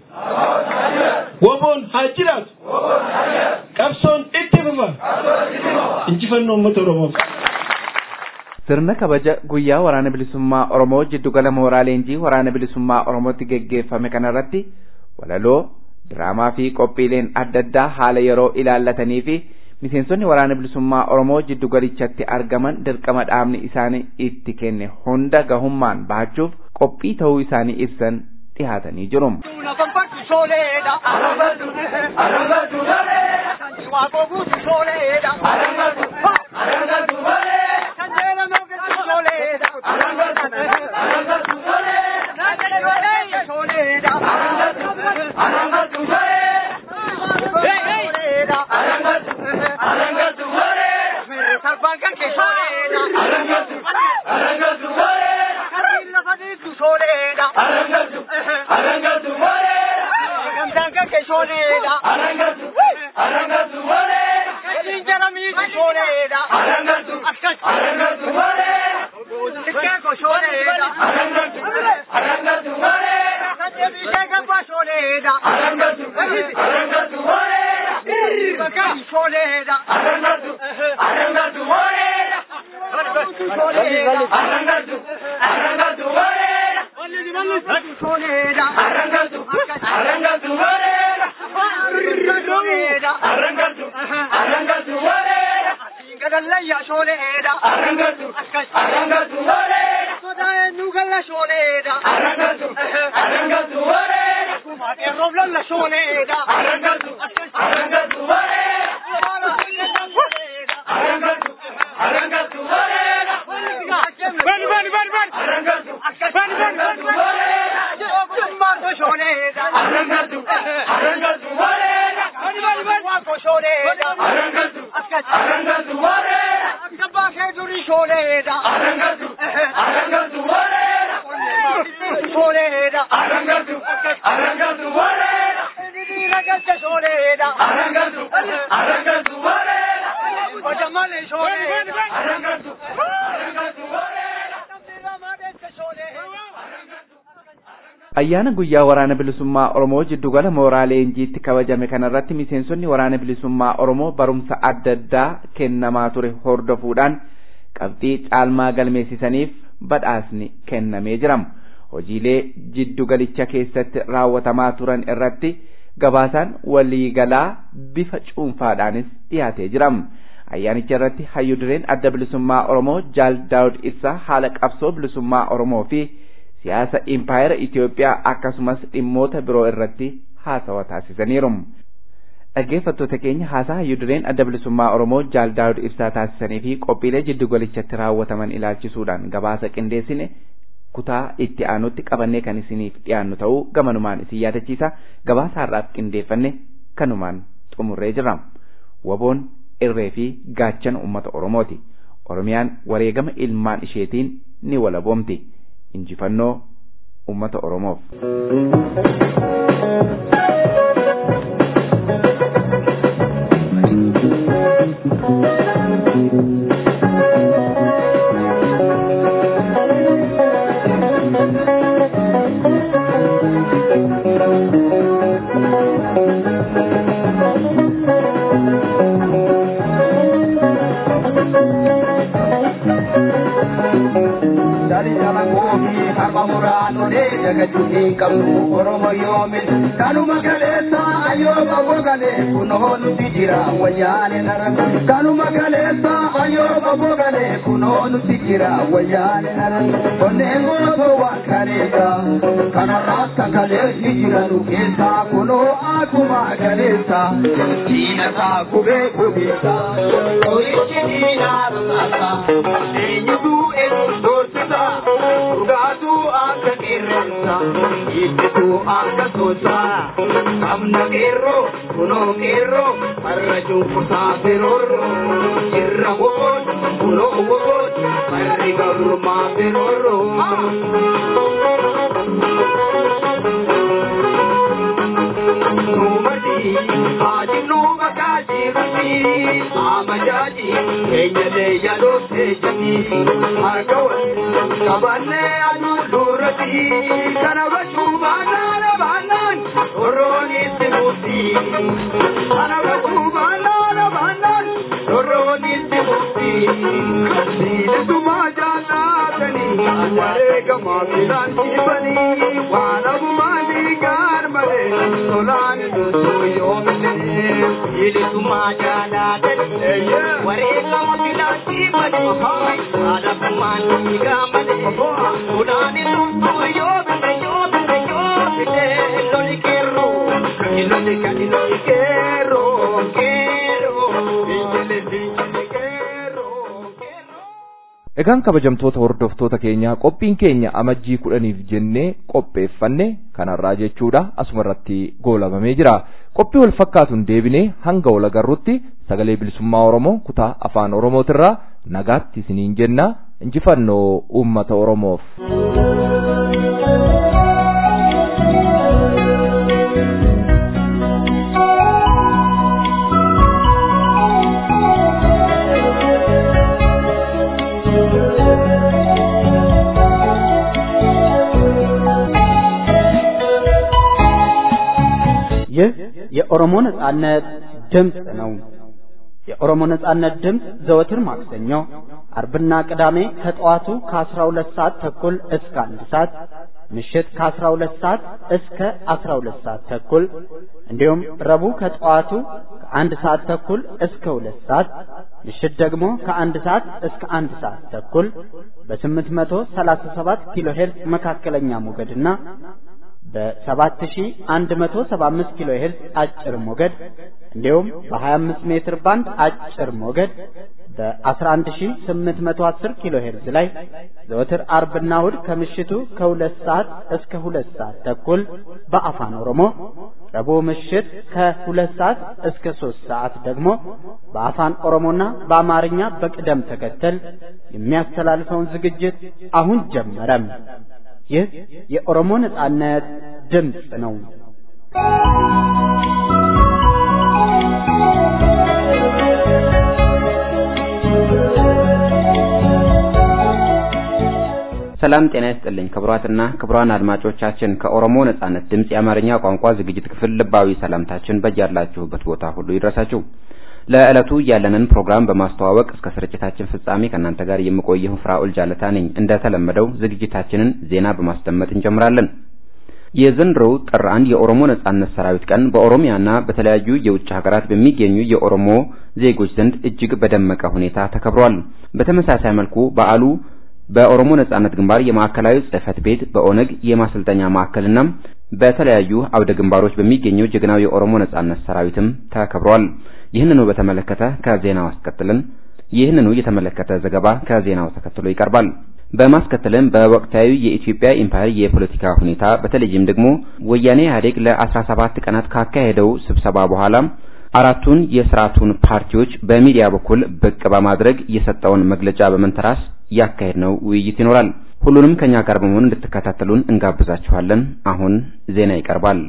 Woboon haa jiraatu. Qabsoon itti fufa. Injifannoo uummata Oromoof. Sirna kabaja guyyaa waraana bilisummaa Oromoo jiddugala mooraa leenjii waraana bilisummaa Oromootti geggeeffame kanarratti walaloo diraamaa fi qophiileen adda addaa haala yeroo ilaallatanii fi miseensonni waraana bilisummaa Oromoo jiddugalichatti argaman dirqama dhaabni isaanii itti kenne hunda gahummaan bahachuuf qophii ta'uu isaanii ibsan dhihaatanii jiru. Arangatu ayyaana guyyaa waraana bilisummaa Oromoo jiddugala mooraa leenjiitti kabajame kanarratti miseensonni waraana bilisummaa Oromoo barumsa adda addaa kennamaa ture hordofuudhaan qabxii caalmaa galmeessisaniif badhaasni kennamee jira. Hojiilee jiddugalicha keessatti raawwatamaa turan irratti gabaasaan waliigalaa bifa cuunfaadhaanis dhiyaatee jira. Ayyaanicha irratti hayyudureen adda bilisummaa Oromoo Jaal Daawud Ibsaa haala qabsoo bilisummaa Oromoo fi siyaasa impaayera Itoophiyaa akkasumas dhimmoota biroo irratti haasawa taasisaniiru. Dhaggeeffattoota keenya haasaa hayyudureen adda bilisummaa Oromoo Jaal Daawud Ibsaa taasisanii fi qophiilee jiddugalichatti raawwataman ilaalchisuudhaan gabaasa qindeessine kutaa itti aanutti qabannee kan isiniif dhiyaannu ta'uu gamanumaan isin yaadachiisa. Gabaasa har'aaf qindeeffanne kanumaan xumurree jirra. Waboon irree fi gaachana uummata Oromooti. Oromiyaan wareegama ilmaan isheetiin ni walaboomti. Injifannoo uummata Oromoof. Jagachuhi kamu Oromo yomin kanu magalesa ayo babogale kuno nutijira wayane naran kanu magalesa ayo babogale kuno nutijira wayane naran onengo to wakareka kana rasta kale nijira nukesa kuno akuma galesa dina ka kube kubisa originina rasa nenyudu edosita ugatu akakiresa itu akasosa amna kero kuno kero marraju kusafiroro irrabot kuno bot marrigaru mafiroro numadi ajinu bakaji rati amajaji enyale yalo sejani arkawan kabane anu durati kanavashu banana banan oroni simuti kanavashu banana banan oroni simuti sile sumajana tani warega mafilan tibani wanabu mani garmale solan duyo mene sile sumajana tani warega mafilan tibani wanabu mani garmale Udani duyo mene yo mene loli kero kero kero Egaan kabajamtoota hordoftoota keenya qophiin keenya amajjii 10 jennee qopheeffanne kanarraa jechuudha asumarratti goolabamee jira. Qophii wal fakkaatuun deebinee hanga wal agarrutti sagalee bilisummaa Oromoo kutaa afaan Oromootirraa nagaatti isiniin jenna. Injifannoo uummata Oromoof. የኦሮሞ ነጻነት ድምጽ ነው። የኦሮሞ ነጻነት ድምጽ ዘወትር ማክሰኞ፣ አርብና ቅዳሜ ከጠዋቱ ከ12 ሰዓት ተኩል እስከ 1 ሰዓት፣ ምሽት ከ12 ሰዓት እስከ 12 ሰዓት ተኩል እንዲሁም ረቡዕ ከጠዋቱ ከ1 ሰዓት ተኩል እስከ 2 ሰዓት፣ ምሽት ደግሞ ከ1 ሰዓት እስከ 1 ሰዓት ተኩል በ837 ኪሎ ሄርዝ መካከለኛ ሞገድና በ7175 ኪሎ ሄርዝ አጭር ሞገድ እንዲሁም በ25 ሜትር ባንድ አጭር ሞገድ በ11810 ኪሎ ሄርዝ ላይ ዘወትር አርብና እሁድ ከምሽቱ ከ2 ሰዓት እስከ 2 ሰዓት ተኩል በአፋን ኦሮሞ፣ ረቡዕ ምሽት ከ2 ሰዓት እስከ 3 ሰዓት ደግሞ በአፋን ኦሮሞና በአማርኛ በቅደም ተከተል የሚያስተላልፈውን ዝግጅት አሁን ጀመረም። ይህ የኦሮሞ ነጻነት ድምጽ ነው። ሰላም ጤና ይስጥልኝ ክቡራትና ክቡራን አድማጮቻችን ከኦሮሞ ነጻነት ድምጽ የአማርኛ ቋንቋ ዝግጅት ክፍል ልባዊ ሰላምታችን በያላችሁበት ቦታ ሁሉ ይድረሳችሁ። ለዕለቱ ያለንን ፕሮግራም በማስተዋወቅ እስከ ስርጭታችን ፍጻሜ ከእናንተ ጋር የምቆየው ፍራኦል ጃለታ ነኝ። እንደተለመደው ዝግጅታችንን ዜና በማስደመጥ እንጀምራለን። የዘንድሮው ጥር 1 የኦሮሞ ነጻነት ሰራዊት ቀን በኦሮሚያና በተለያዩ የውጭ ሀገራት በሚገኙ የኦሮሞ ዜጎች ዘንድ እጅግ በደመቀ ሁኔታ ተከብሯል። በተመሳሳይ መልኩ በዓሉ በኦሮሞ ነጻነት ግንባር የማዕከላዊ ጽሕፈት ቤት በኦነግ የማሰልጠኛ ማዕከልና በተለያዩ አውደ ግንባሮች በሚገኙ ጀግናው የኦሮሞ ነጻነት ሰራዊትም ተከብሯል። ይህንኑ የተመለከተ ዘገባ ከዜናው ተከትሎ ይቀርባል። በማስከተልም በወቅታዊ የኢትዮጵያ ኢምፓየር የፖለቲካ ሁኔታ በተለይም ደግሞ ወያኔ ኢህአዴግ ለ17 ቀናት ካካሄደው ስብሰባ በኋላ አራቱን የሥርዓቱን ፓርቲዎች በሚዲያ በኩል ብቅ በማድረግ የሰጠውን መግለጫ በመንተራስ ያካሄድነው ውይይት ይኖራል። ሁሉንም ከኛ ጋር በመሆን እንድትከታተሉን እንጋብዛችኋለን። አሁን ዜና ይቀርባል።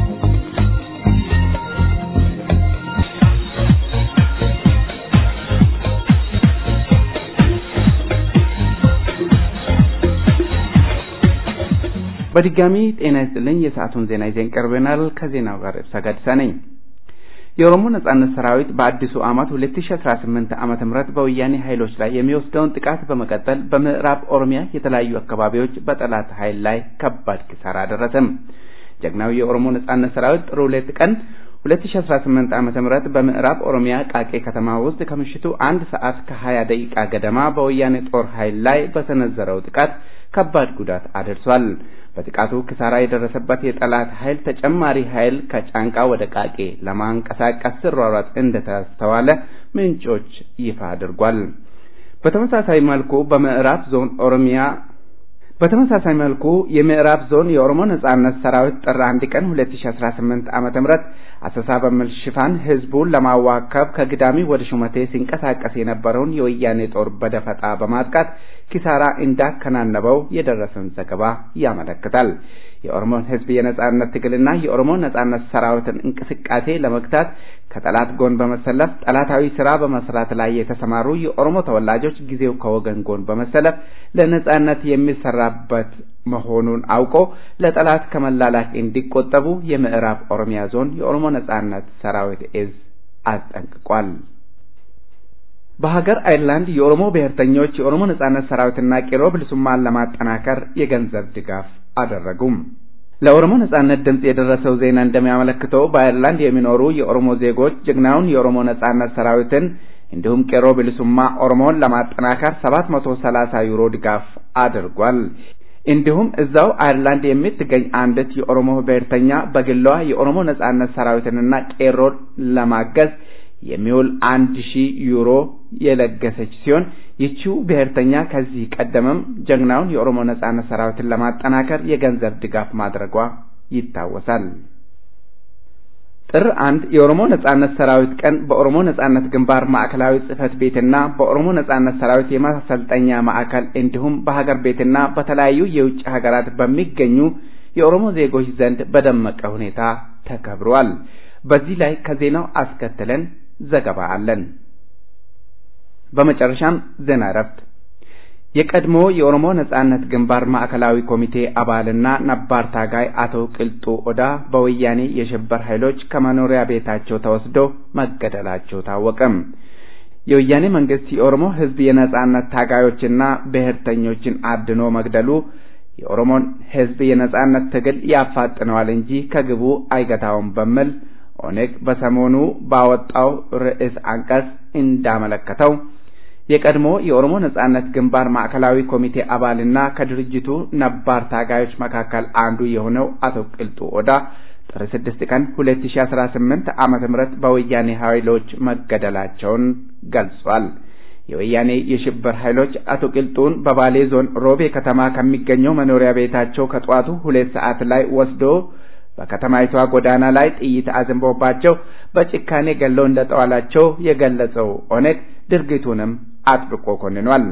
በድጋሚ ጤና ይስጥልኝ። የሰዓቱን ዜና ይዘን ቀርበናል። ከዜናው ጋር እብሳጋድሳ ነኝ። የኦሮሞ ነጻነት ሰራዊት በአዲሱ ዓመት 2018 ዓመተ ምህረት በወያኔ ኃይሎች ላይ የሚወስደውን ጥቃት በመቀጠል በምዕራብ ኦሮሚያ የተለያዩ አካባቢዎች በጠላት ኃይል ላይ ከባድ ኪሳራ ደረሰም። ጀግናው የኦሮሞ ነጻነት ሰራዊት ጥር 2 ቀን 2018 ዓመተ ምህረት በምዕራብ ኦሮሚያ ቃቄ ከተማ ውስጥ ከምሽቱ 1 ሰዓት ከ20 ደቂቃ ገደማ በወያኔ ጦር ኃይል ላይ በተነዘረው ጥቃት ከባድ ጉዳት አድርሷል። በጥቃቱ ኪሳራ የደረሰበት የጠላት ኃይል ተጨማሪ ኃይል ከጫንቃ ወደ ቃቄ ለማንቀሳቀስ ሲሯሯጥ እንደተስተዋለ ምንጮች ይፋ አድርጓል። በተመሳሳይ መልኩ የምዕራብ ዞን የኦሮሞ ነጻነት ሰራዊት ጥር 1 ቀን 2018 ዓመተ ምህረት አሰሳ በሚል ሽፋን ህዝቡን ለማዋከብ ከግዳሚ ወደ ሹመቴ ሲንቀሳቀስ የነበረውን የወያኔ ጦር በደፈጣ በማጥቃት ኪሳራ እንዳከናነበው የደረሰን ዘገባ ያመለክታል። የኦሮሞ ህዝብ የነጻነት ትግልና የኦሮሞ ነጻነት ሰራዊትን እንቅስቃሴ ለመግታት ከጠላት ጎን በመሰለፍ ጠላታዊ ስራ በመስራት ላይ የተሰማሩ የኦሮሞ ተወላጆች ጊዜው ከወገን ጎን በመሰለፍ ለነጻነት የሚሰራበት መሆኑን አውቆ ለጠላት ከመላላክ እንዲቆጠቡ የምዕራብ ኦሮሚያ ዞን የኦሮሞ ነጻነት ሰራዊት እዝ አስጠንቅቋል። በሀገር አይርላንድ የኦሮሞ ብሔርተኞች የኦሮሞ ነጻነት ሰራዊትና ቄሮ ብልሱማን ለማጠናከር የገንዘብ ድጋፍ አደረጉም። ለኦሮሞ ነጻነት ድምጽ የደረሰው ዜና እንደሚያመለክተው በአይርላንድ የሚኖሩ የኦሮሞ ዜጎች ጀግናውን የኦሮሞ ነጻነት ሰራዊትን እንዲሁም ቄሮ ብልሱማ ኦሮሞን ለማጠናከር 730 ዩሮ ድጋፍ አድርጓል። እንዲሁም እዛው አይርላንድ የምትገኝ አንዲት የኦሮሞ ብሔርተኛ በግሏ የኦሮሞ ነጻነት ሰራዊትንና ቄሮን ለማገዝ የሚውል 1000 ዩሮ የለገሰች ሲሆን ይቺው ብሔርተኛ ከዚህ ቀደምም ጀግናውን የኦሮሞ ነጻነት ሰራዊትን ለማጠናከር የገንዘብ ድጋፍ ማድረጓ ይታወሳል። ጥር 1 የኦሮሞ ነጻነት ሰራዊት ቀን በኦሮሞ ነጻነት ግንባር ማዕከላዊ ጽሕፈት ቤትና በኦሮሞ ነጻነት ሰራዊት የማሰልጠኛ ማዕከል እንዲሁም በሀገር ቤትና በተለያዩ የውጭ ሀገራት በሚገኙ የኦሮሞ ዜጎች ዘንድ በደመቀ ሁኔታ ተከብሯል። በዚህ ላይ ከዜናው አስከትለን ዘገባ አለን። በመጨረሻም ዜና እረፍት። የቀድሞ የኦሮሞ ነጻነት ግንባር ማዕከላዊ ኮሚቴ አባልና ነባር ታጋይ አቶ ቅልጡ ኦዳ በወያኔ የሽብር ኃይሎች ከመኖሪያ ቤታቸው ተወስደው መገደላቸው ታወቀም። የወያኔ መንግስት የኦሮሞ ህዝብ የነጻነት ታጋዮችና ብሔርተኞችን አድኖ መግደሉ የኦሮሞን ህዝብ የነጻነት ትግል ያፋጥነዋል እንጂ ከግቡ አይገታውም በሚል ኦነግ በሰሞኑ ባወጣው ርዕስ አንቀጽ እንዳመለከተው የቀድሞ የኦሮሞ ነጻነት ግንባር ማዕከላዊ ኮሚቴ አባልና ከድርጅቱ ነባር ታጋዮች መካከል አንዱ የሆነው አቶ ቅልጡ ኦዳ ጥር 6 ቀን 2018 ዓመተ ምህረት በወያኔ ኃይሎች መገደላቸውን ገልጿል። የወያኔ የሽብር ኃይሎች አቶ ቅልጡን በባሌ ዞን ሮቤ ከተማ ከሚገኘው መኖሪያ ቤታቸው ከጧቱ 2 ሰዓት ላይ ወስዶ በከተማይቷ ጎዳና ላይ ጥይት አዝንቦባቸው በጭካኔ ገለው እንደጠዋላቸው የገለጸው ኦነግ ድርጊቱንም አጥብቆ ኮንኗል።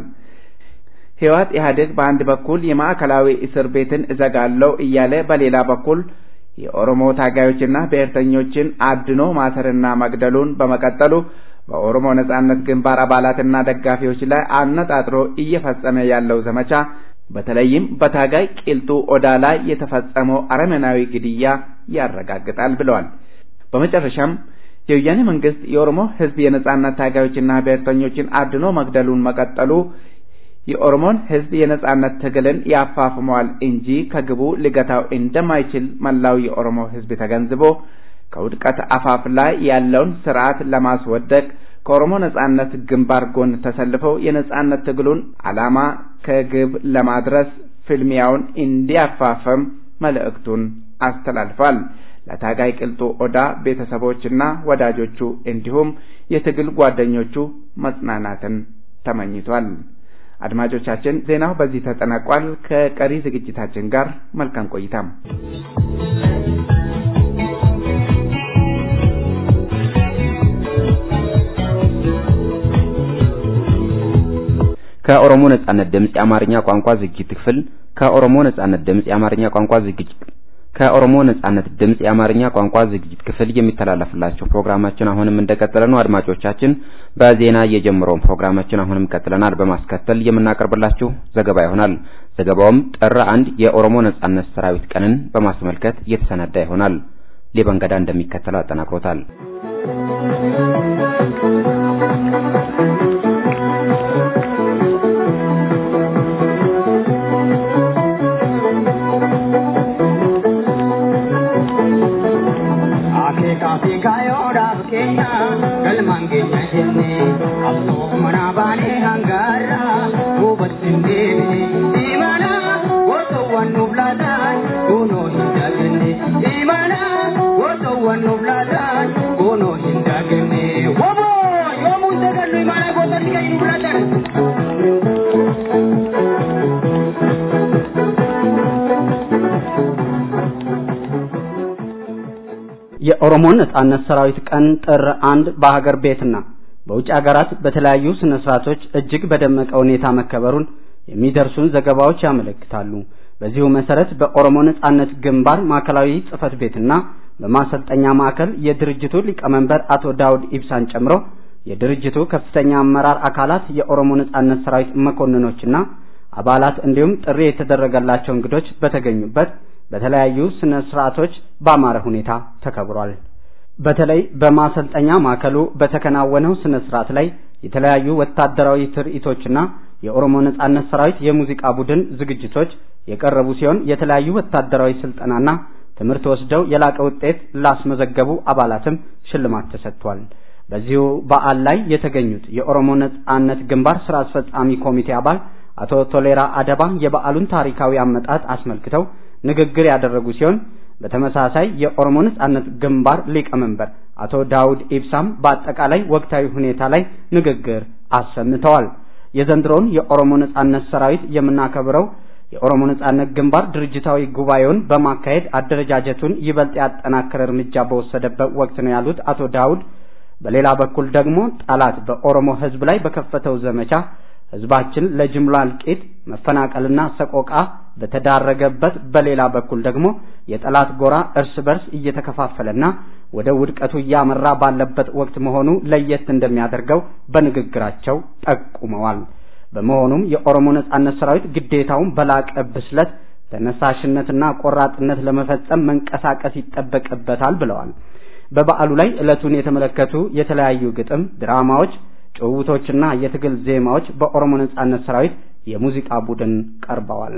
ህወሓት ኢህአዴግ በአንድ በኩል የማዕከላዊ እስር ቤትን እዘጋለሁ እያለ በሌላ በኩል የኦሮሞ ታጋዮችና ብሔርተኞችን አድኖ ማሰርና መግደሉን በመቀጠሉ በኦሮሞ ነጻነት ግንባር አባላትና ደጋፊዎች ላይ አነጣጥሮ እየፈጸመ ያለው ዘመቻ በተለይም በታጋይ ቅልጡ ኦዳ ላይ የተፈጸመው አረመናዊ ግድያ ያረጋግጣል ብለዋል። በመጨረሻም የወያኔ መንግስት የኦሮሞ ህዝብ የነጻነት ታጋዮችና ብሔርተኞችን አድኖ መግደሉን መቀጠሉ የኦሮሞን ህዝብ የነጻነት ትግልን ያፋፍመዋል እንጂ ከግቡ ሊገታው እንደማይችል መላው የኦሮሞ ህዝብ ተገንዝቦ ከውድቀት አፋፍ ላይ ያለውን ስርዓት ለማስወደቅ ከኦሮሞ ነጻነት ግንባር ጎን ተሰልፈው የነጻነት ትግሉን ዓላማ ከግብ ለማድረስ ፍልሚያውን እንዲያፋፍም መልእክቱን አስተላልፏል። ለታጋይ ቅልጡ ኦዳ ቤተሰቦችና ወዳጆቹ እንዲሁም የትግል ጓደኞቹ መጽናናትን ተመኝቷል። አድማጮቻችን ዜናው በዚህ ተጠናቋል። ከቀሪ ዝግጅታችን ጋር መልካም ቆይታ። ከኦሮሞ ነጻነት ድምጽ የአማርኛ ቋንቋ ዝግጅት ክፍል ከኦሮሞ ነጻነት ድምጽ የአማርኛ ቋንቋ ዝግጅት ክፍል የሚተላለፍላችሁ ፕሮግራማችን አሁንም እንደቀጠለ ነው። አድማጮቻችን በዜና የጀመረውን ፕሮግራማችን አሁንም ቀጥለናል። በማስከተል የምናቀርብላችሁ ዘገባ ይሆናል። ዘገባውም ጥር 1 የኦሮሞ ነጻነት ሰራዊት ቀንን በማስመልከት የተሰናዳ ይሆናል። ሊበንገዳ እንደሚከተለው አጠናክሮታል። የኦሮሞ ነጻነት ሰራዊት ቀን ጥር 1 በሀገር ቤትና በውጭ ሀገራት በተለያዩ ስነ ስርዓቶች እጅግ በደመቀ ሁኔታ መከበሩን የሚደርሱን ዘገባዎች ያመለክታሉ። በዚሁ መሰረት በኦሮሞ ነጻነት ግንባር ማዕከላዊ ጽህፈት ቤትና በማሰልጠኛ ማዕከል የድርጅቱ ሊቀመንበር አቶ ዳውድ ኢብሳን ጨምሮ የድርጅቱ ከፍተኛ አመራር አካላት፣ የኦሮሞ ነጻነት ሰራዊት መኮንኖችና አባላት እንዲሁም ጥሪ የተደረገላቸው እንግዶች በተገኙበት በተለያዩ ስነ ስርዓቶች በአማረ ሁኔታ ተከብሯል። በተለይ በማሰልጠኛ ማዕከሉ በተከናወነው ስነ ስርዓት ላይ የተለያዩ ወታደራዊ ትርኢቶችና የኦሮሞ ነጻነት ሰራዊት የሙዚቃ ቡድን ዝግጅቶች የቀረቡ ሲሆን የተለያዩ ወታደራዊ ስልጠናና ትምህርት ወስደው የላቀ ውጤት ላስመዘገቡ አባላትም ሽልማት ተሰጥቷል። በዚሁ በዓል ላይ የተገኙት የኦሮሞ ነጻነት ግንባር ስራ አስፈጻሚ ኮሚቴ አባል አቶ ቶሌራ አደባ የበዓሉን ታሪካዊ አመጣጥ አስመልክተው ንግግር ያደረጉ ሲሆን በተመሳሳይ የኦሮሞ ነጻነት ግንባር ሊቀመንበር አቶ ዳውድ ኢብሳም በአጠቃላይ ወቅታዊ ሁኔታ ላይ ንግግር አሰምተዋል። የዘንድሮውን የኦሮሞ ነጻነት ሰራዊት የምናከብረው የኦሮሞ ነጻነት ግንባር ድርጅታዊ ጉባኤውን በማካሄድ አደረጃጀቱን ይበልጥ ያጠናከረ እርምጃ በወሰደበት ወቅት ነው ያሉት አቶ ዳውድ፣ በሌላ በኩል ደግሞ ጠላት በኦሮሞ ህዝብ ላይ በከፈተው ዘመቻ ህዝባችን ለጅምላ እልቂት መፈናቀልና ሰቆቃ በተዳረገበት፣ በሌላ በኩል ደግሞ የጠላት ጎራ እርስ በርስ እየተከፋፈለና ወደ ውድቀቱ እያመራ ባለበት ወቅት መሆኑ ለየት እንደሚያደርገው በንግግራቸው ጠቁመዋል። በመሆኑም የኦሮሞ ነጻነት ሰራዊት ግዴታውን በላቀ ብስለት ተነሳሽነትና ቆራጥነት ለመፈጸም መንቀሳቀስ ይጠበቅበታል ብለዋል። በበዓሉ ላይ ዕለቱን የተመለከቱ የተለያዩ ግጥም፣ ድራማዎች፣ ጭውውቶችና የትግል ዜማዎች በኦሮሞ ነጻነት ሰራዊት የሙዚቃ ቡድን ቀርበዋል።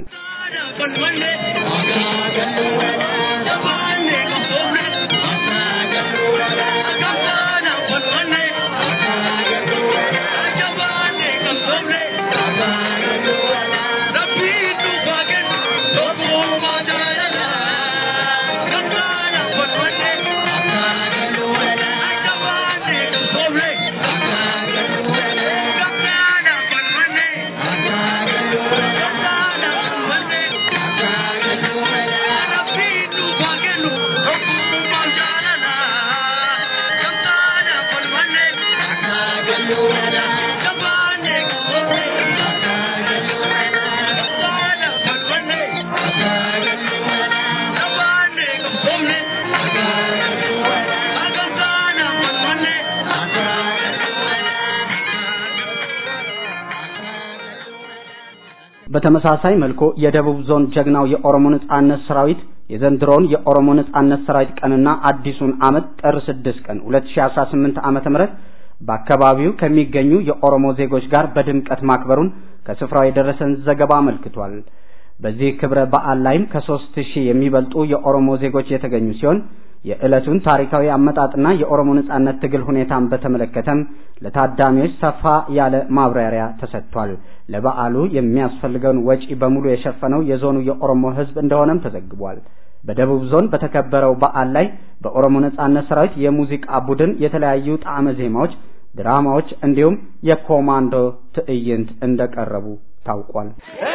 በተመሳሳይ መልኩ የደቡብ ዞን ጀግናው የኦሮሞ ነጻነት ሰራዊት የዘንድሮን የኦሮሞ ነጻነት ሰራዊት ቀንና አዲሱን ዓመት ጥር 6 ቀን 2018 ዓመተ ምህረት በአካባቢው ከሚገኙ የኦሮሞ ዜጎች ጋር በድምቀት ማክበሩን ከስፍራው የደረሰን ዘገባ አመልክቷል። በዚህ ክብረ በዓል ላይም ከ3000 የሚበልጡ የኦሮሞ ዜጎች የተገኙ ሲሆን የዕለቱን ታሪካዊ አመጣጥና የኦሮሞ ነጻነት ትግል ሁኔታን በተመለከተም ለታዳሚዎች ሰፋ ያለ ማብራሪያ ተሰጥቷል። ለበዓሉ የሚያስፈልገውን ወጪ በሙሉ የሸፈነው የዞኑ የኦሮሞ ሕዝብ እንደሆነም ተዘግቧል። በደቡብ ዞን በተከበረው በዓል ላይ በኦሮሞ ነጻነት ሰራዊት የሙዚቃ ቡድን የተለያዩ ጣዕመ ዜማዎች፣ ድራማዎች እንዲሁም የኮማንዶ ትዕይንት እንደቀረቡ ታውቋል።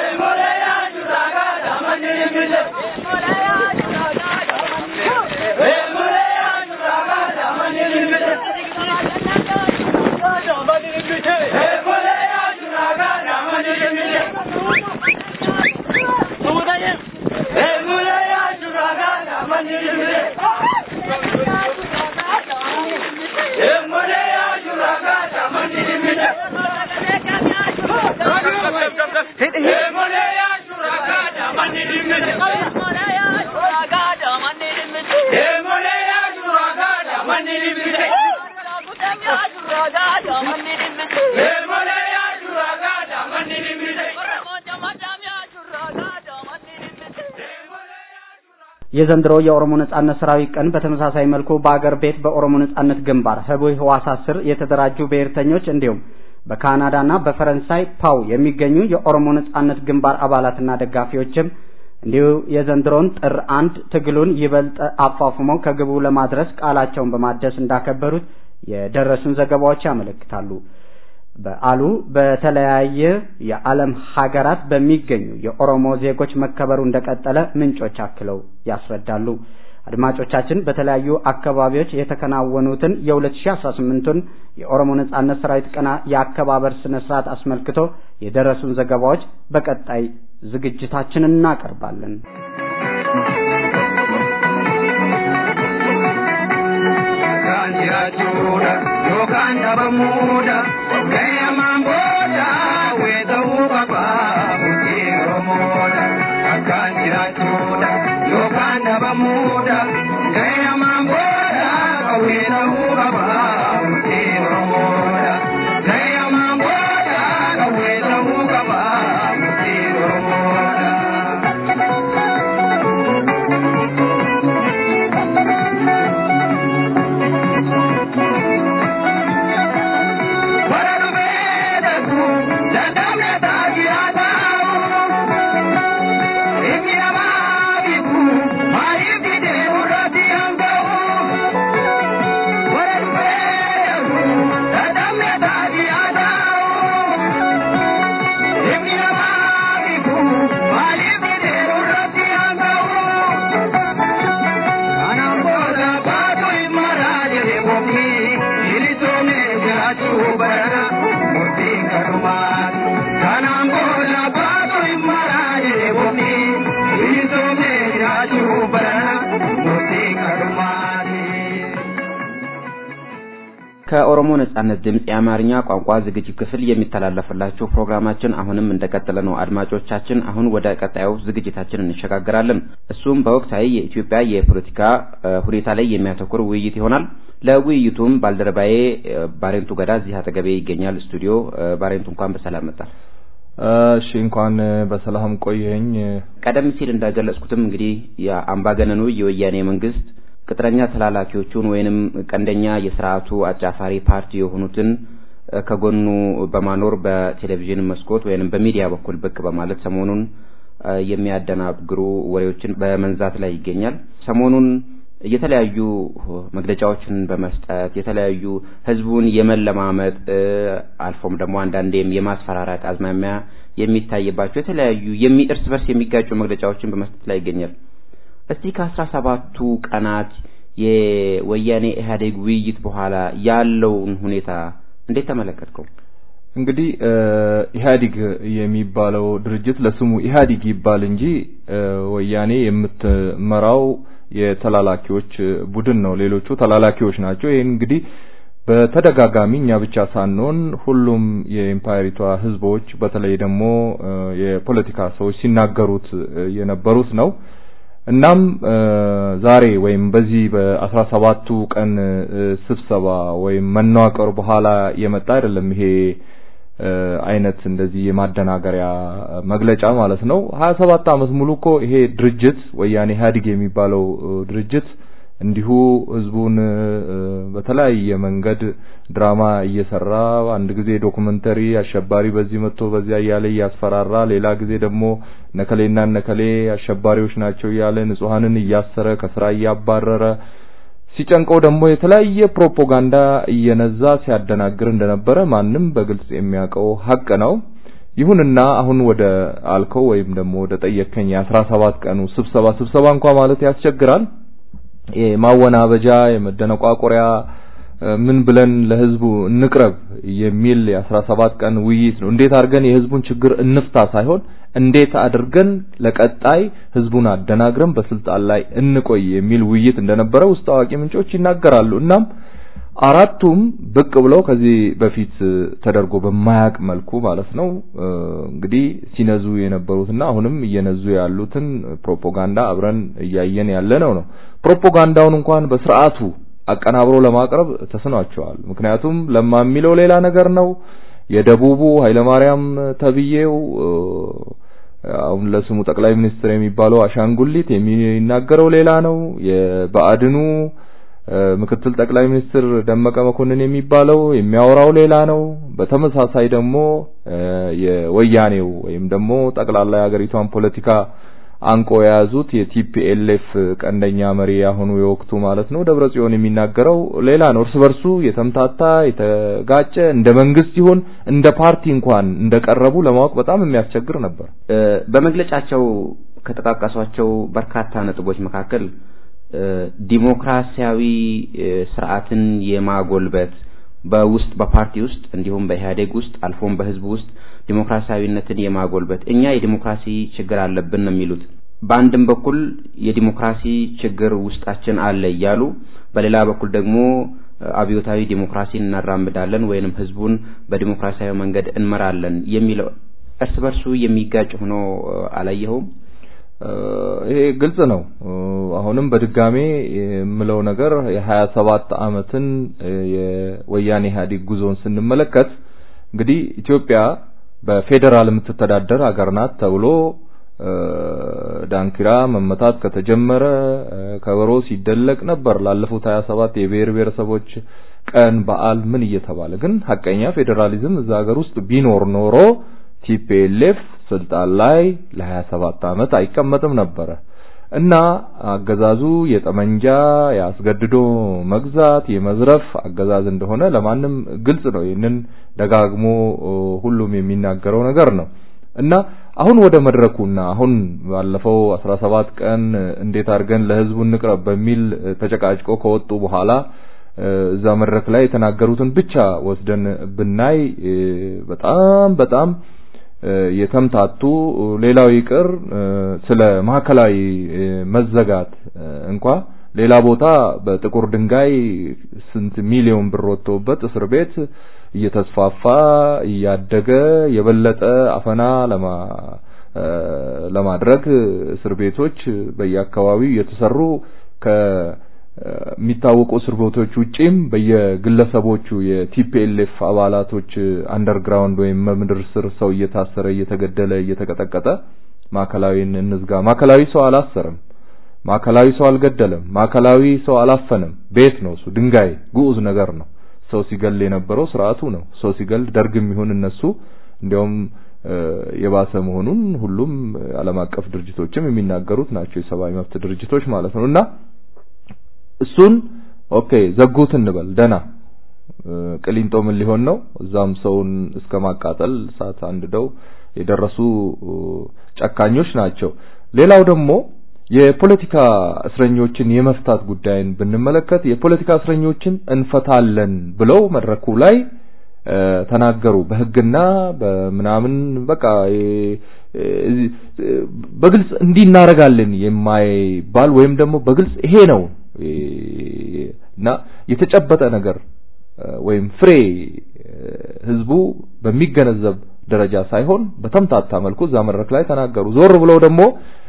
የዘንድሮ የኦሮሞ ነጻነት ሰራዊት ቀን በተመሳሳይ መልኩ በአገር ቤት በኦሮሞ ነጻነት ግንባር ህቡዕ ህዋሳት ስር የተደራጁ ብሔርተኞች እንዲሁም በካናዳና በፈረንሳይ ፓው የሚገኙ የኦሮሞ ነጻነት ግንባር አባላትና ደጋፊዎችም እንዲሁ የዘንድሮን ጥር 1 ትግሉን ይበልጥ አፋፍመው ከግቡ ለማድረስ ቃላቸውን በማደስ እንዳከበሩት የደረሱን ዘገባዎች ያመለክታሉ። በዓሉ በተለያየ የዓለም ሀገራት በሚገኙ የኦሮሞ ዜጎች መከበሩ እንደቀጠለ ምንጮች አክለው ያስረዳሉ። አድማጮቻችን በተለያዩ አካባቢዎች የተከናወኑትን የ2018ን የኦሮሞ ነጻነት ሰራዊት ቀን የአከባበር ስነ ስርዓት አስመልክቶ የደረሱን ዘገባዎች በቀጣይ ዝግጅታችን እናቀርባለን። What ከኦሮሞ ነጻነት ድምጽ የአማርኛ ቋንቋ ዝግጅት ክፍል የሚተላለፍላችሁ ፕሮግራማችን አሁንም እንደቀጠለ ነው። አድማጮቻችን አሁን ወደ ቀጣዩ ዝግጅታችን እንሸጋግራለን። እሱም በወቅታዊ የኢትዮጵያ የፖለቲካ ሁኔታ ላይ የሚያተኩር ውይይት ይሆናል። ለውይይቱም ባልደረባዬ ባሬንቱ ገዳ እዚህ አጠገቤ ይገኛል ስቱዲዮ። ባሬንቱ እንኳን በሰላም መጣ። እሺ እንኳን በሰላም ቆየኝ። ቀደም ሲል እንደገለጽኩትም እንግዲህ የአምባገነኑ የወያኔ መንግስት ቅጥረኛ ተላላኪዎቹን ወይንም ቀንደኛ የሥርዓቱ አጫፋሪ ፓርቲ የሆኑትን ከጎኑ በማኖር በቴሌቪዥን መስኮት ወይንም በሚዲያ በኩል ብቅ በማለት ሰሞኑን የሚያደናግሩ ወሬዎችን በመንዛት ላይ ይገኛል። ሰሞኑን የተለያዩ መግለጫዎችን በመስጠት የተለያዩ ህዝቡን የመለማመጥ አልፎም ደግሞ አንዳንዴም የማስፈራራት አዝማሚያ የሚታይባቸው የተለያዩ እርስ በርስ የሚጋጩ መግለጫዎችን በመስጠት ላይ ይገኛል። እስቲ ከ17ቱ ቀናት የወያኔ ኢህአዴግ ውይይት በኋላ ያለውን ሁኔታ እንዴት ተመለከትከው? እንግዲህ ኢህአዴግ የሚባለው ድርጅት ለስሙ ኢህአዴግ ይባል እንጂ ወያኔ የምትመራው የተላላኪዎች ቡድን ነው። ሌሎቹ ተላላኪዎች ናቸው። ይሄ እንግዲህ በተደጋጋሚ እኛ ብቻ ሳንሆን ሁሉም የኢምፓየሪቷ ህዝቦች በተለይ ደግሞ የፖለቲካ ሰዎች ሲናገሩት የነበሩት ነው። እናም ዛሬ ወይም በዚህ በ17ቱ ቀን ስብሰባ ወይም መናቀር በኋላ የመጣ አይደለም ይሄ አይነት እንደዚህ የማደናገሪያ መግለጫ ማለት ነው። 27 አመት ሙሉ እኮ ይሄ ድርጅት ወያኔ ኢህአዴግ የሚባለው ድርጅት እንዲሁ ህዝቡን በተለያየ መንገድ ድራማ እየሰራ አንድ ጊዜ ዶክመንተሪ አሸባሪ በዚህ መጥቶ በዚያ ያለ ያስፈራራ፣ ሌላ ጊዜ ደግሞ ነከሌና ነከሌ አሸባሪዎች ናቸው ያለ ንጹሃንን እያሰረ ከስራ እያባረረ ሲጨንቀው ደግሞ የተለያየ ፕሮፓጋንዳ እየነዛ ሲያደናግር እንደነበረ ማንም በግልጽ የሚያውቀው ሀቅ ነው። ይሁንና አሁን ወደ አልከው ወይም ደግሞ ወደ ጠየቀኝ 17 ቀኑ ስብሰባ እንኳን ማለት ያስቸግራል። ማወናበጃ የመደነቋቆሪያ ምን ብለን ለህዝቡ እንቅረብ የሚል የ17 ቀን ውይይት ነው። እንዴት አድርገን የህዝቡን ችግር እንፍታ ሳይሆን እንዴት አድርገን ለቀጣይ ህዝቡን አደናግረን በስልጣን ላይ እንቆይ የሚል ውይይት እንደነበረ ውስጥ አዋቂ ምንጮች ይናገራሉ። እናም አራቱም ብቅ ብለው ከዚህ በፊት ተደርጎ በማያቅ መልኩ ማለት ነው እንግዲህ ሲነዙ የነበሩትና አሁንም እየነዙ ያሉትን ፕሮፓጋንዳ አብረን እያየን ያለነው ነው። ፕሮፓጋንዳውን እንኳን በስርዓቱ አቀናብሮ ለማቅረብ ተስኗቸዋል። ምክንያቱም ለማ የሚለው ሌላ ነገር ነው። የደቡቡ ኃይለማርያም ተብዬው አሁን ለስሙ ጠቅላይ ሚኒስትር የሚባለው አሻንጉሊት የሚናገረው ሌላ ነው። የባዕድኑ ምክትል ጠቅላይ ሚኒስትር ደመቀ መኮንን የሚባለው የሚያወራው ሌላ ነው። በተመሳሳይ ደግሞ የወያኔው ወይም ደግሞ ጠቅላላ የሀገሪቷን ፖለቲካ አንቆ የያዙት የቲፒኤልኤፍ ቀንደኛ መሪ ያሆኑ የወቅቱ ማለት ነው ደብረጽዮን የሚናገረው ሌላ ነው። እርስ በርሱ የተምታታ የተጋጨ እንደ መንግስት ይሁን እንደ ፓርቲ እንኳን እንደቀረቡ ለማወቅ በጣም የሚያስቸግር ነበር። በመግለጫቸው ከተጣጣሷቸው በርካታ ነጥቦች መካከል ዲሞክራሲያዊ ስርዓትን የማጎልበት በውስጥ በፓርቲ ውስጥ እንዲሁም በኢህአዴግ ውስጥ አልፎም በህዝብ ውስጥ ዲሞክራሲያዊነትን የማጎልበት እኛ የዲሞክራሲ ችግር አለብን ነው የሚሉት። በአንድም በኩል የዲሞክራሲ ችግር ውስጣችን አለ እያሉ በሌላ በኩል ደግሞ አብዮታዊ ዲሞክራሲን እናራምዳለን ወይንም ህዝቡን በዲሞክራሲያዊ መንገድ እንመራለን የሚለው እርስ በርሱ የሚጋጭ ሆኖ አላየኸውም? ይሄ ግልጽ ነው። አሁንም በድጋሜ የምለው ነገር የ27 አመትን የወያኔ ኢህአዴግ ጉዞን ስንመለከት እንግዲህ ኢትዮጵያ በፌደራል የምትተዳደር ሀገር ናት ተብሎ ዳንኪራ መመታት ከተጀመረ ከበሮ ሲደለቅ ነበር ላለፉት 27 የብሔር ብሔረሰቦች ቀን በዓል ምን እየተባለ። ግን ሐቀኛ ፌደራሊዝም እዛ ሀገር ውስጥ ቢኖር ኖሮ ቲፒኤልኤፍ ስልጣን ላይ ለ27 አመት አይቀመጥም ነበር እና አገዛዙ የጠመንጃ ያስገድዶ መግዛት የመዝረፍ አገዛዝ እንደሆነ ለማንም ግልጽ ነው። ይሄንን ደጋግሞ ሁሉም የሚናገረው ነገር ነው። እና አሁን ወደ መድረኩና አሁን ባለፈው 17 ቀን እንዴት አድርገን ለህዝቡ እንቅረብ በሚል ተጨቃጭቆ ከወጡ በኋላ እዛ መድረክ ላይ የተናገሩትን ብቻ ወስደን ብናይ በጣም የተምታቱ ሌላው ይቅር ስለ ማዕከላዊ መዘጋት እንኳን ሌላ ቦታ በጥቁር ድንጋይ ስንት ሚሊዮን ብር ወጥቶበት እስር ቤት እየተስፋፋ እያደገ የበለጠ አፈና ለማድረግ እስር ቤቶች በየአካባቢው የተሰሩ ከሚታወቁ እስር ቤቶች ውጪም በየግለሰቦቹ የቲፒኤልኤፍ አባላቶች አንደርግራውንድ ወይም ምድር ስር ሰው እየታሰረ እየተገደለ እየተቀጠቀጠ ማዕከላዊን እንዝጋ። ማዕከላዊ ሰው አላሰረም፣ ማዕከላዊ ሰው አልገደለም፣ ማዕከላዊ ሰው አላፈነም። ቤት ነው እሱ፣ ድንጋይ ግዑዝ ነገር ነው። ሰው ሲገል የነበረው ስርዓቱ ነው። ሰው ሲገል ደርግም ይሁን እነሱ እንዲያውም የባሰ መሆኑን ሁሉም ዓለም አቀፍ ድርጅቶችም የሚናገሩት ናቸው፣ የሰብአዊ መብት ድርጅቶች ማለት ነው። እና እሱን ኦኬ ዘጉት እንበል ደና ቅሊንጦ ምን ሊሆን ነው? እዛም ሰውን እስከ ማቃጠል እሳት አንድደው የደረሱ ጨካኞች ናቸው። ሌላው ደግሞ የፖለቲካ እስረኞችን የመፍታት ጉዳይን ብንመለከት የፖለቲካ እስረኞችን እንፈታለን ብለው መድረኩ ላይ ተናገሩ። በህግና በመናምን በቃ በግልጽ እንዲናረጋለን የማይባል ወይም ደግሞ በግልጽ ይሄ ነው እና የተጨበጠ ነገር ወይም ፍሬ ህዝቡ በሚገነዘብ ደረጃ ሳይሆን በተምታታ መልኩ እዛ መድረክ ላይ ተናገሩ። ዞር ብለው ደግሞ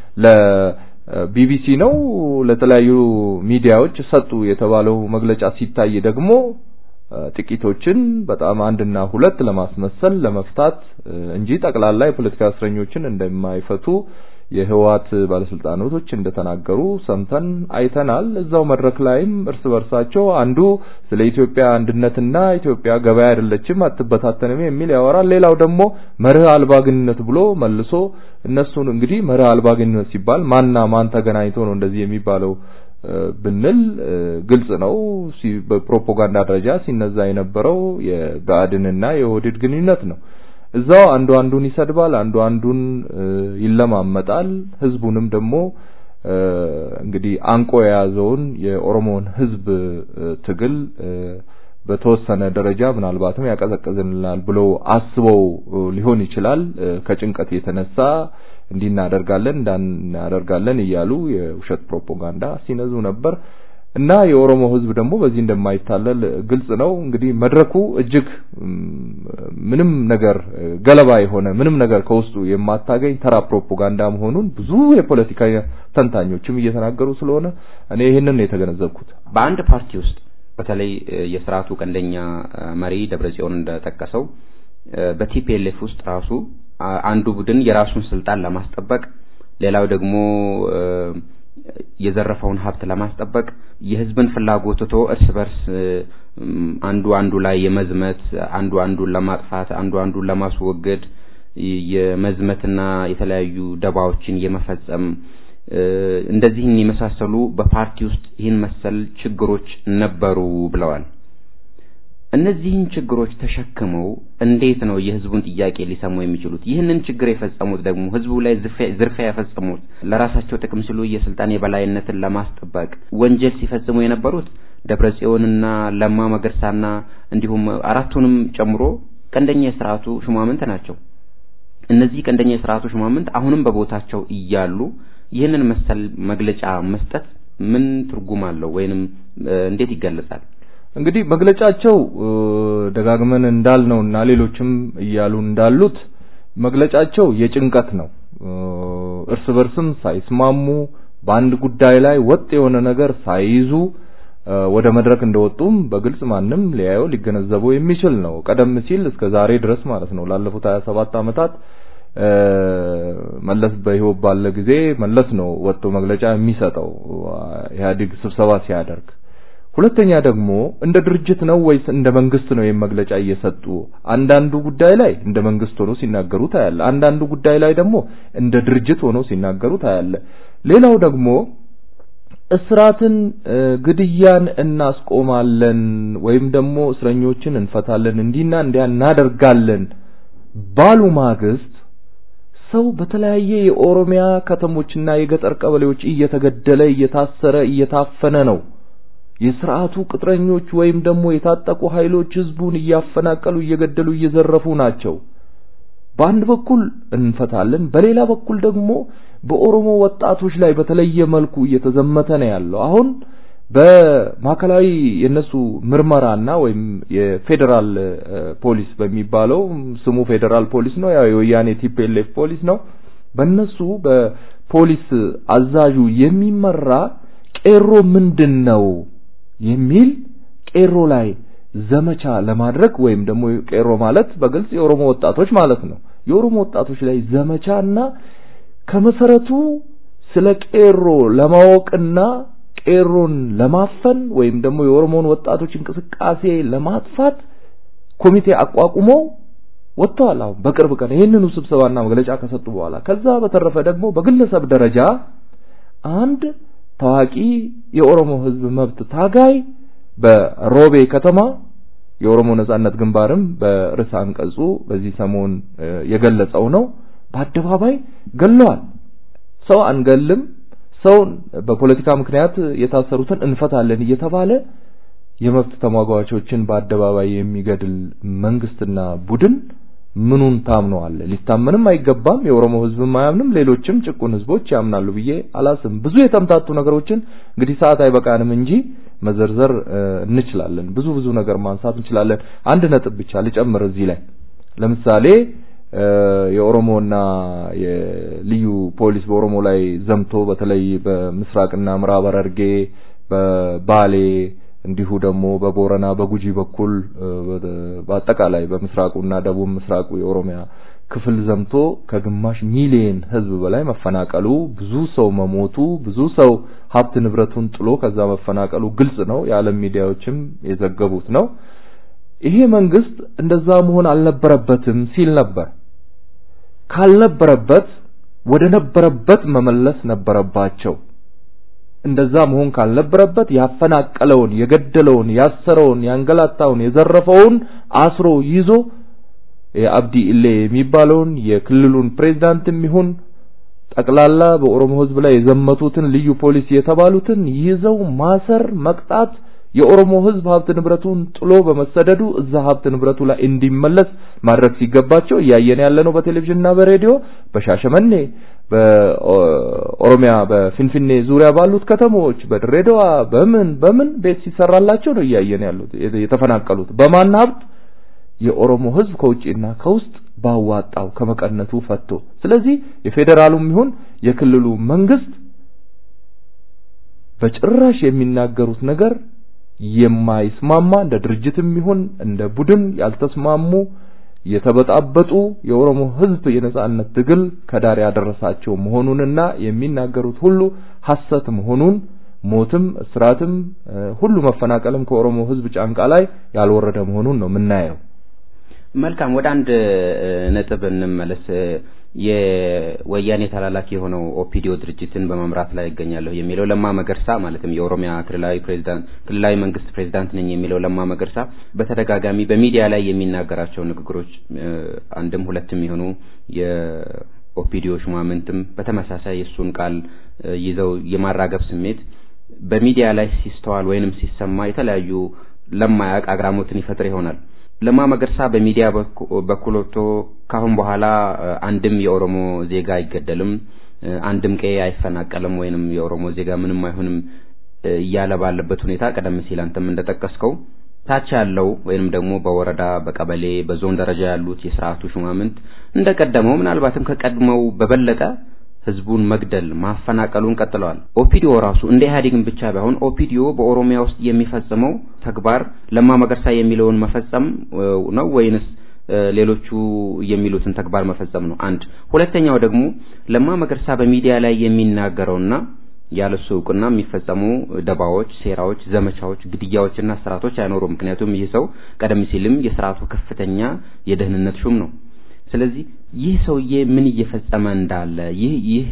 ለቢቢሲ ነው ለተለያዩ ሚዲያዎች ሰጡ የተባለው መግለጫ ሲታይ ደግሞ ጥቂቶችን በጣም አንድና ሁለት ለማስመሰል ለመፍታት እንጂ ጠቅላላ የፖለቲካ እስረኞችን እንደማይፈቱ የህወሓት ባለስልጣኖች እንደተናገሩ ሰምተን አይተናል። እዛው መድረክ ላይም እርስ በርሳቸው አንዱ ስለ ኢትዮጵያ አንድነትና ኢትዮጵያ ገበያ አይደለችም አትበታተንም የሚል ያወራል። ሌላው ደግሞ መርህ አልባ ግንኙነት ብሎ መልሶ እነሱን እንግዲህ መርህ አልባ ግንኙነት ሲባል ማንና ማን ተገናኝቶ ነው እንደዚህ የሚባለው ብንል ግልጽ ነው። በፕሮፓጋንዳ ደረጃ ሲነዛ የነበረው የባዕድንና የኦህዴድ ግንኙነት ነው። እዛው አንዱን ይሰድባል፣ አንዱን ይለማመጣል። ህዝቡንም ደግሞ እንግዲህ አንቆ የያዘውን የኦሮሞን ህዝብ ትግል በተወሰነ ደረጃ ምናልባትም ያቀዘቅዝልናል ብሎ አስበው ሊሆን ይችላል። ከጭንቀት የተነሳ እንዳናደርጋለን እያሉ የውሸት ፕሮፓጋንዳ ሲነዙ ነበር እና የኦሮሞ ህዝብ ደግሞ በዚህ እንደማይታለል ግልጽ ነው። እንግዲህ መድረኩ እጅግ ምንም ነገር ገለባ የሆነ ምንም ነገር ከውስጡ የማታገኝ ተራ ፕሮፓጋንዳ መሆኑን ብዙ የፖለቲካ ተንታኞችም እየተናገሩ ስለሆነ እኔ ይሄንን ነው የተገነዘብኩት። በአንድ ፓርቲ ውስጥ በተለይ የሥርዓቱ ቀንደኛ መሪ ደብረጽዮን እንደተጠቀሰው በቲፒኤልኤፍ ውስጥ ራሱ አንዱ ቡድን የራሱን ስልጣን ለማስጠበቅ ሌላው ደግሞ የዘረፈውን ሀብት ለማስጠበቅ የህዝብን ፍላጎት ትቶ እርስ በርስ አንዱ ላይ የመዝመት አንዱን ለማጥፋት አንዱን ለማስወገድ የመዝመትና የተለያዩ ደባዎችን የመፈጸም እንደዚህን የመሳሰሉ በፓርቲ ውስጥ ይህን መሰል ችግሮች ነበሩ ብለዋል። እነዚህን ችግሮች ተሸክመው እንዴት ነው የህዝቡን ጥያቄ ሊሰሙ የሚችሉት? ይህንን ችግር የፈጸሙት ደግሞ ህዝቡ ላይ ዝርፊያ የፈጸሙት ለራሳቸው ጥቅም ሲሉ የስልጣን የበላይነትን ለማስጠበቅ ወንጀል ሲፈጽሙ የነበሩት ደብረጽዮንና ለማ መገርሳና እንዲሁም አራቱንም ጨምሮ ቀንደኛ የሥርዓቱ ሹማምንት ናቸው። እነዚህ ቀንደኛ የሥርዓቱ ሹማምንት አሁንም በቦታቸው እያሉ ይህንን መሰል መግለጫ መስጠት ምን ትርጉም አለው ወይንም እንዴት ይገለጻል? እንግዲህ መግለጫቸው ደጋግመን እንዳልነውና ሌሎችም እያሉ እንዳሉት መግለጫቸው የጭንቀት ነው። እርስ በርስም ሳይስማሙ በአንድ ጉዳይ ላይ ወጥ የሆነ ነገር ሳይይዙ ወደ መድረክ እንደወጡም በግልጽ ማንም ሊያየው ሊገነዘበው የሚችል ነው። ቀደም ሲል እስከ ዛሬ ድረስ ማለት ነው ላለፉት 27 ዓመታት መለስ በህይወት ባለ ጊዜ መለስ ነው ወጥቶ መግለጫ የሚሰጠው ኢህአዴግ ስብሰባ ሲያደርግ። ሁለተኛ ደግሞ እንደ ድርጅት ነው ወይስ እንደ መንግስት ነው የመግለጫ እየሰጡ? አንዳንዱ ጉዳይ ላይ እንደ መንግስት ሆኖ ሲናገሩ ታያለ፣ አንዳንዱ ጉዳይ ላይ ደግሞ እንደ ድርጅት ሆኖ ሲናገሩ ታያለ። ሌላው ደግሞ እስራትን ግድያን እናስቆማለን ወይም ደግሞ እስረኞችን እንፈታለን እንዲና እንዲያ እናደርጋለን ባሉ ማግስት ሰው በተለያየ የኦሮሚያ ከተሞችና የገጠር ቀበሌዎች እየተገደለ እየታሰረ እየታፈነ ነው። የሥርዓቱ ቅጥረኞች ወይም ደግሞ የታጠቁ ኃይሎች ህዝቡን እያፈናቀሉ እየገደሉ እየዘረፉ ናቸው። በአንድ በኩል እንፈታለን፣ በሌላ በኩል ደግሞ በኦሮሞ ወጣቶች ላይ በተለየ መልኩ እየተዘመተ ነው ያለው። አሁን በማከላዊ የነሱ ምርመራና ወይም የፌደራል ፖሊስ በሚባለው ስሙ ፌደራል ፖሊስ ነው ያው የወያኔ ቲፒኤልኤፍ ፖሊስ ነው በእነሱ በፖሊስ አዛዡ የሚመራ ቄሮ ምንድነው የሚል ቄሮ ላይ ዘመቻ ለማድረግ ወይም ደግሞ ቄሮ ማለት በግልጽ የኦሮሞ ወጣቶች ማለት ነው የኦሮሞ ወጣቶች ላይ ዘመቻና ከመሰረቱ ስለ ቄሮ ለማወቅና ቄሮን ለማፈን ወይም ደግሞ የኦሮሞን ወጣቶች እንቅስቃሴ ለማጥፋት ኮሚቴ አቋቁሞ ወጥቷል አሁን በቅርብ ቀን ይሄንኑ ስብሰባና መግለጫ ከሰጡ በኋላ ከዛ በተረፈ ደግሞ በግለሰብ ደረጃ አንድ ታዋቂ የኦሮሞ ህዝብ መብት ታጋይ በሮቤ ከተማ የኦሮሞ ነጻነት ግንባርም በርዕሰ አንቀጹ በዚህ ሰሞን የገለጸው ነው በአደባባይ ገለዋል ሰው አንገልም ሰው በፖለቲካ ምክንያት የታሰሩትን እንፈታለን እየተባለ የመብት ተሟጋቾችን በአደባባይ የሚገድል መንግስትና ቡድን ምኑን ታምነዋል ሊታመንም አይገባም የኦሮሞ ህዝብ ማያምንም ሌሎችም ጭቁን ህዝቦች ያምናሉ ብዬ አላስም ብዙ የተምታቱ ነገሮችን እንግዲህ ሰዓት አይበቃንም እንጂ መዘርዘር እንችላለን ብዙ ነገር ማንሳት እንችላለን አንድ ነጥብ ብቻ ልጨምር እዚህ ላይ ለምሳሌ የኦሮሞና የልዩ ፖሊስ በኦሮሞ ላይ ዘምቶ በተለይ በምስራቅና ምዕራብ ሐረርጌ በባሌ እንዲሁ ደግሞ በቦረና በጉጂ በኩል በአጠቃላይ በምስራቁና ደቡብ ምስራቁ የኦሮሚያ ክፍል ዘምቶ ከግማሽ ሚሊዮን ህዝብ በላይ መፈናቀሉ ብዙ ሰው መሞቱ ብዙ ሰው ሀብት ንብረቱን ጥሎ ከዛ መፈናቀሉ ግልጽ ነው የዓለም ሚዲያዎችም የዘገቡት ነው ይሄ መንግስት እንደዛ መሆን አልነበረበትም ሲል ነበር ካልነበረበት ወደ ነበረበት መመለስ ነበረባቸው እንደዛ መሆን ካልነበረበት ያፈናቀለውን የገደለውን ያሰረውን ያንገላታውን የዘረፈውን አስሮ ይዞ የአብዲ ኢሌ የሚባለውን የክልሉን ፕሬዝዳንትም ይሁን ጠቅላላ በኦሮሞ ህዝብ ላይ የዘመቱትን ልዩ ፖሊስ የተባሉትን ይዘው ማሰር መቅጣት የኦሮሞ ህዝብ ሀብት ንብረቱን ጥሎ በመሰደዱ እዛ ሀብት ንብረቱ ላይ እንዲመለስ ማድረግ ሲገባቸው ያየን ያለነው በቴሌቪዥንና በሬዲዮ በሻሸመኔ በኦሮሚያ በፊንፊኔ ዙሪያ ባሉት ከተሞች በድሬዳዋ በምን ቤት ሲሰራላቸው ነው ያየን ያሉት የተፈናቀሉት በማን ሀብት የኦሮሞ ህዝብ ከውጪና ከውስጥ ባዋጣው ከመቀነቱ ፈቶ ስለዚህ የፌደራሉም ይሁን የክልሉ መንግስት በጭራሽ የሚናገሩት ነገር የማይስማማ እንደ ድርጅትም ይሁን እንደ ቡድን ያልተስማሙ የተበጣበጡ የኦሮሞ ህዝብ የነጻነት ትግል ከዳር ያደረሳቸው መሆኑንና የሚናገሩት ሁሉ ሐሰት መሆኑን ሞትም እስራትም ሁሉ መፈናቀልም ከኦሮሞ ህዝብ ጫንቃ ላይ ያልወረደ መሆኑን ነው ምናየው መልካም ወደ አንድ ነጥብ እንመለስ የወያኔ ተላላኪ የሆነው ኦፒዲዮ ድርጅትን በመምራት ላይ ይገኛለሁ የሚለው ለማ መገርሳ ማለትም የኦሮሚያ ክልላዊ መንግስት ፕሬዝዳንት ነኝ የሚለው ለማ መገርሳ በተደጋጋሚ በሚዲያ ላይ የሚናገራቸው ንግግሮች አንድም ሁለትም ይሆኑ የኦፒዲዮ ሹማምንትም በተመሳሳይ የሱን ቃል ይዘው የማራገብ ስሜት በሚዲያ ላይ ሲስተዋል ወይንም ሲሰማ የተለያዩ ለማያቅ አግራሞትን ይፈጥር ይሆናል ለማ መገርሳ በሚዲያ በኩሎቶ ካሁን በኋላ አንድም የኦሮሞ ዜጋ አይገደልም አንድም ቀይ አይፈናቀልም ወይንም የኦሮሞ ዜጋ ምንም አይሆንም እያለ ባለበት ሁኔታ ቀደም ሲል አንተም እንደተጠቀስከው ታች ያለው ወይንም ደግሞ በወረዳ በቀበሌ በዞን ደረጃ ያሉት የሥርዓቱ ሹማምንት እንደቀደመው ምናልባትም ከቀድመው በበለጠ ህዝቡን መግደል ማፈናቀሉን ቀጥለዋል ኦፒዲዮ ራሱ እንደ ኢህአዴግን ብቻ ባይሆን ኦፒዲዮ በኦሮሚያ ውስጥ የሚፈጽመው ተግባር ለማ መገርሳ የሚለውን መፈጸም ነው ወይንስ ሌሎቹ የሚሉትን ተግባር መፈጸም ነው አንድ ሁለተኛው ደግሞ ለማ መገርሳ በሚዲያ ላይ የሚናገረውና ያለሱ ዕውቅና የሚፈጸሙ ደባዎች ሴራዎች ዘመቻዎች ግድያዎችና ስራቶች አይኖሩም ምክንያቱም ይህ ሰው ቀደም ሲልም የሥርዓቱ ከፍተኛ የደህንነት ሹም ነው ስለዚህ ይህ ሰውዬ ምን እየፈጸመ እንዳለ ይህ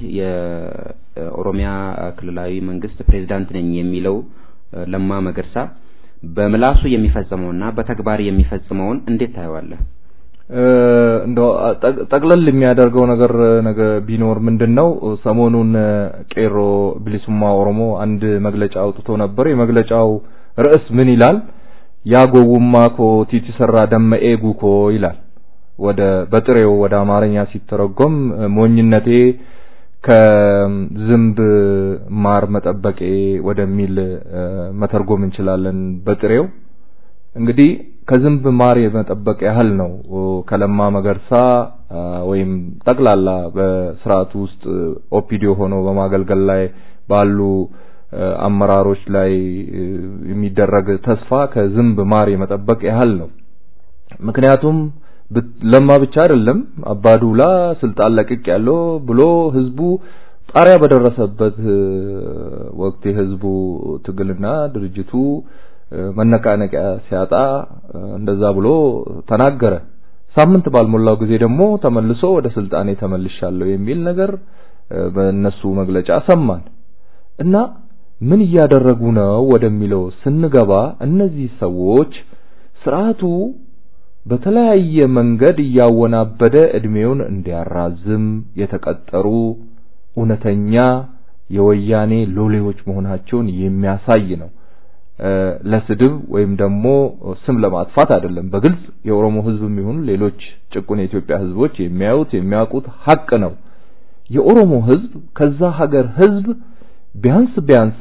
የኦሮሚያ ክልላዊ መንግስት ፕሬዝዳንት ነኝ የሚለው ለማ መገርሳ በምላሱ የሚፈጽመውና በተግባር የሚፈጽመውን እንዴት ታየዋለህ እንደው ጠቅለል የሚያደርገው ነገር ቢኖር ምንድነው ሰሞኑን ቄሮ ብሊሱማ ኦሮሞ አንድ መግለጫ አውጥቶ ነበር የመግለጫው ርዕስ ምን ይላል ያጎውማ ኮ ቲቲሰራ ደመኤ ጉኮ ይላል ወደ በጥሬው ወደ አማርኛ ሲተረጎም ሞኝነቴ ከዝንብ ማር መጠበቄ ወደሚል መተርጎም እንችላለን በጥሬው። እንግዲህ ከዝንብ ማር የመጠበቅ ያህል ነው ከለማ መገርሳ ወይም ጠቅላላ በስርዓቱ ውስጥ ኦፒዲዮ ሆኖ በማገልገል ላይ ባሉ አመራሮች ላይ የሚደረግ ተስፋ ከዝንብ ማር የመጠበቅ ያህል ነው። ምክንያቱም ለማ ብቻ አይደለም አባዱላ ስልጣን ለቅቅ ያለው ብሎ ህዝቡ ጣሪያ በደረሰበት ወቅት የህዝቡ ትግልና ድርጅቱ መነቃነቂያ ሲያጣ እንደዛ ብሎ ተናገረ። ሳምንት ባልሞላው ጊዜ ደግሞ ተመልሶ ወደ ስልጣኔ ተመልሻለሁ የሚል ነገር በእነሱ መግለጫ ሰማን እና ምን እያደረጉ ነው ወደሚለው ስንገባ እነዚህ ሰዎች ስርዓቱ በተለያየ መንገድ ያወናበደ እድሜውን እንዲያራዝም የተቀጠሩ እውነተኛ የወያኔ ሎሌዎች መሆናቸውን የሚያሳይ ነው። ለስድብ ወይም ደግሞ ስም ለማጥፋት አይደለም። በግልጽ የኦሮሞ ህዝብም ይሁን ሌሎች ጭቁን የኢትዮጵያ ህዝቦች የሚያውቁት ሀቅ ነው። የኦሮሞ ህዝብ ከዛ ሀገር ህዝብ ቢያንስ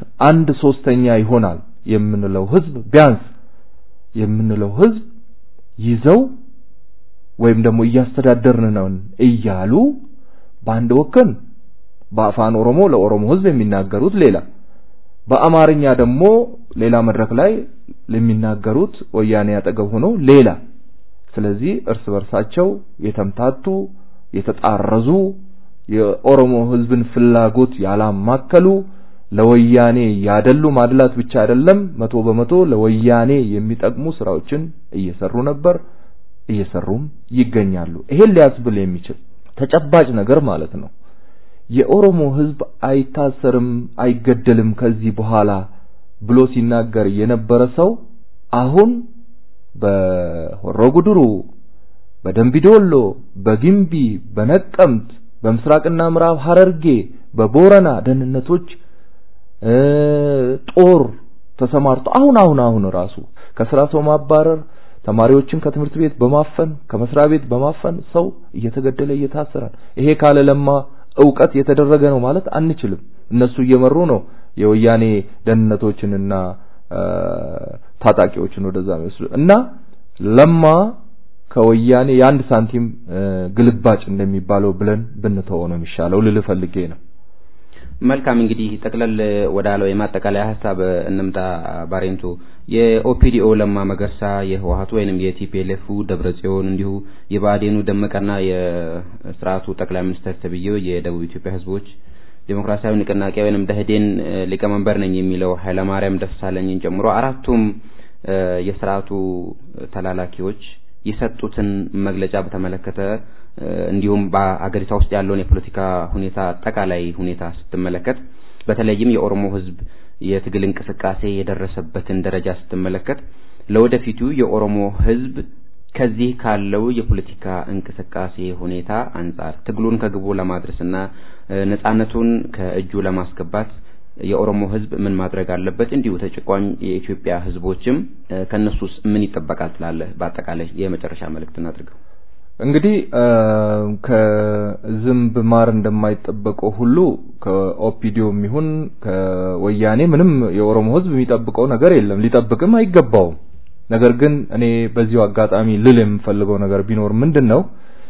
1/3 ይሆናል የምንለው ህዝብ ቢያንስ የምንለው ህዝብ ይዘው ወይም ደግሞ እያስተዳደርን ነው እያሉ በአንድ ወገን በአፋን ኦሮሞ ለኦሮሞ ህዝብ የሚናገሩት ሌላ በአማርኛ ደግሞ ሌላ መድረክ ላይ ለሚናገሩት ወያኔ ያጠገብ ሆኖ ሌላ። ስለዚህ እርስ በርሳቸው የተምታቱ የተጣረዙ የኦሮሞ ህዝብን ፍላጎት ያላማከሉ ለወያኔ ያደሉ ማድላት ብቻ አይደለም 100% ለወያኔ የሚጠቅሙ ስራዎችን እየሰሩ ነበር እየሰሩም ይገኛሉ። ይሄን ሊያስብል የሚችል ተጨባጭ ነገር ማለት ነው። የኦሮሞ ህዝብ አይታሰርም አይገደልም ከዚህ በኋላ ብሎ ሲናገር የነበረ ሰው አሁን በሆሮ ጉድሩ በደምቢዶሎ በጊምቢ በነቀምት በምስራቅና ምዕራብ ሐረርጌ በቦረና ደህንነቶች ጦር ተሰማርቶ አሁን ራሱ ከስራ ሰው ማባረር ተማሪዎችን ከትምህርት ቤት በማፈን ከመስሪያ ቤት በማፈን ሰው እየተገደለ እየታሰረ ይሄ ካለ ለማ ዕውቀት የተደረገ ነው ማለት አንችልም። እነሱ እየመሩ ነው የወያኔ ደህንነቶችንና ታጣቂዎችን ወደዛ መስሉ እና ለማ ከወያኔ የአንድ ሳንቲም ግልባጭ እንደሚባለው ብለን ብንተው ነው የሚሻለው ልልፈልጌ ነው። መልካም እንግዲህ ጠቅለል ወዳለው የማጠቃለያ ሐሳብ እንምጣ። ባሬንቱ የኦፒዲኦ ለማ መገርሳ የህወሓቱ ወይንም የቲፒኤልኤፍ ደብረጽዮን እንዲሁ የባዴኑ ደመቀና የስርዓቱ ጠቅላይ ሚኒስትር ተብዬው የደቡብ ኢትዮጵያ ህዝቦች ዲሞክራሲያዊ ንቅናቄ ወይንም ደህዴን ሊቀመንበር ነኝ የሚለው ኃይለ ማርያም ደሳለኝን ጨምሮ አራቱም የስርዓቱ ተላላኪዎች የሰጡትን መግለጫ በተመለከተ እንዲሁም በአገሪቷ ውስጥ ያለውን የፖለቲካ ሁኔታ አጠቃላይ ሁኔታ ስትመለከት በተለይም የኦሮሞ ህዝብ የትግል እንቅስቃሴ የደረሰበትን ደረጃ ስትመለከት ለወደፊቱ የኦሮሞ ህዝብ ከዚህ ካለው የፖለቲካ እንቅስቃሴ ሁኔታ አንፃር ትግሉን ከግቡ ለማድረስና ነጻነቱን ከእጁ ለማስገባት የኦሮሞ ህዝብ ምን ማድረግ አለበት እንዲሁ ተጨቋኝ የኢትዮጵያ ህዝቦችም ከነሱስ ምን ይጠበቃል ትላለህ? በአጠቃላይ የመጨረሻ መልእክት እናድርገው። እንግዲህ ከዝንብ ማር እንደማይጠበቀው ሁሉ ከኦፒዲዮም ይሁን ከወያኔ ምንም የኦሮሞ ህዝብ የሚጠብቀው ነገር የለም ሊጠብቅም አይገባውም። ነገር ግን እኔ በዚሁ አጋጣሚ ልል የምፈልገው ነገር ቢኖር ምንድነው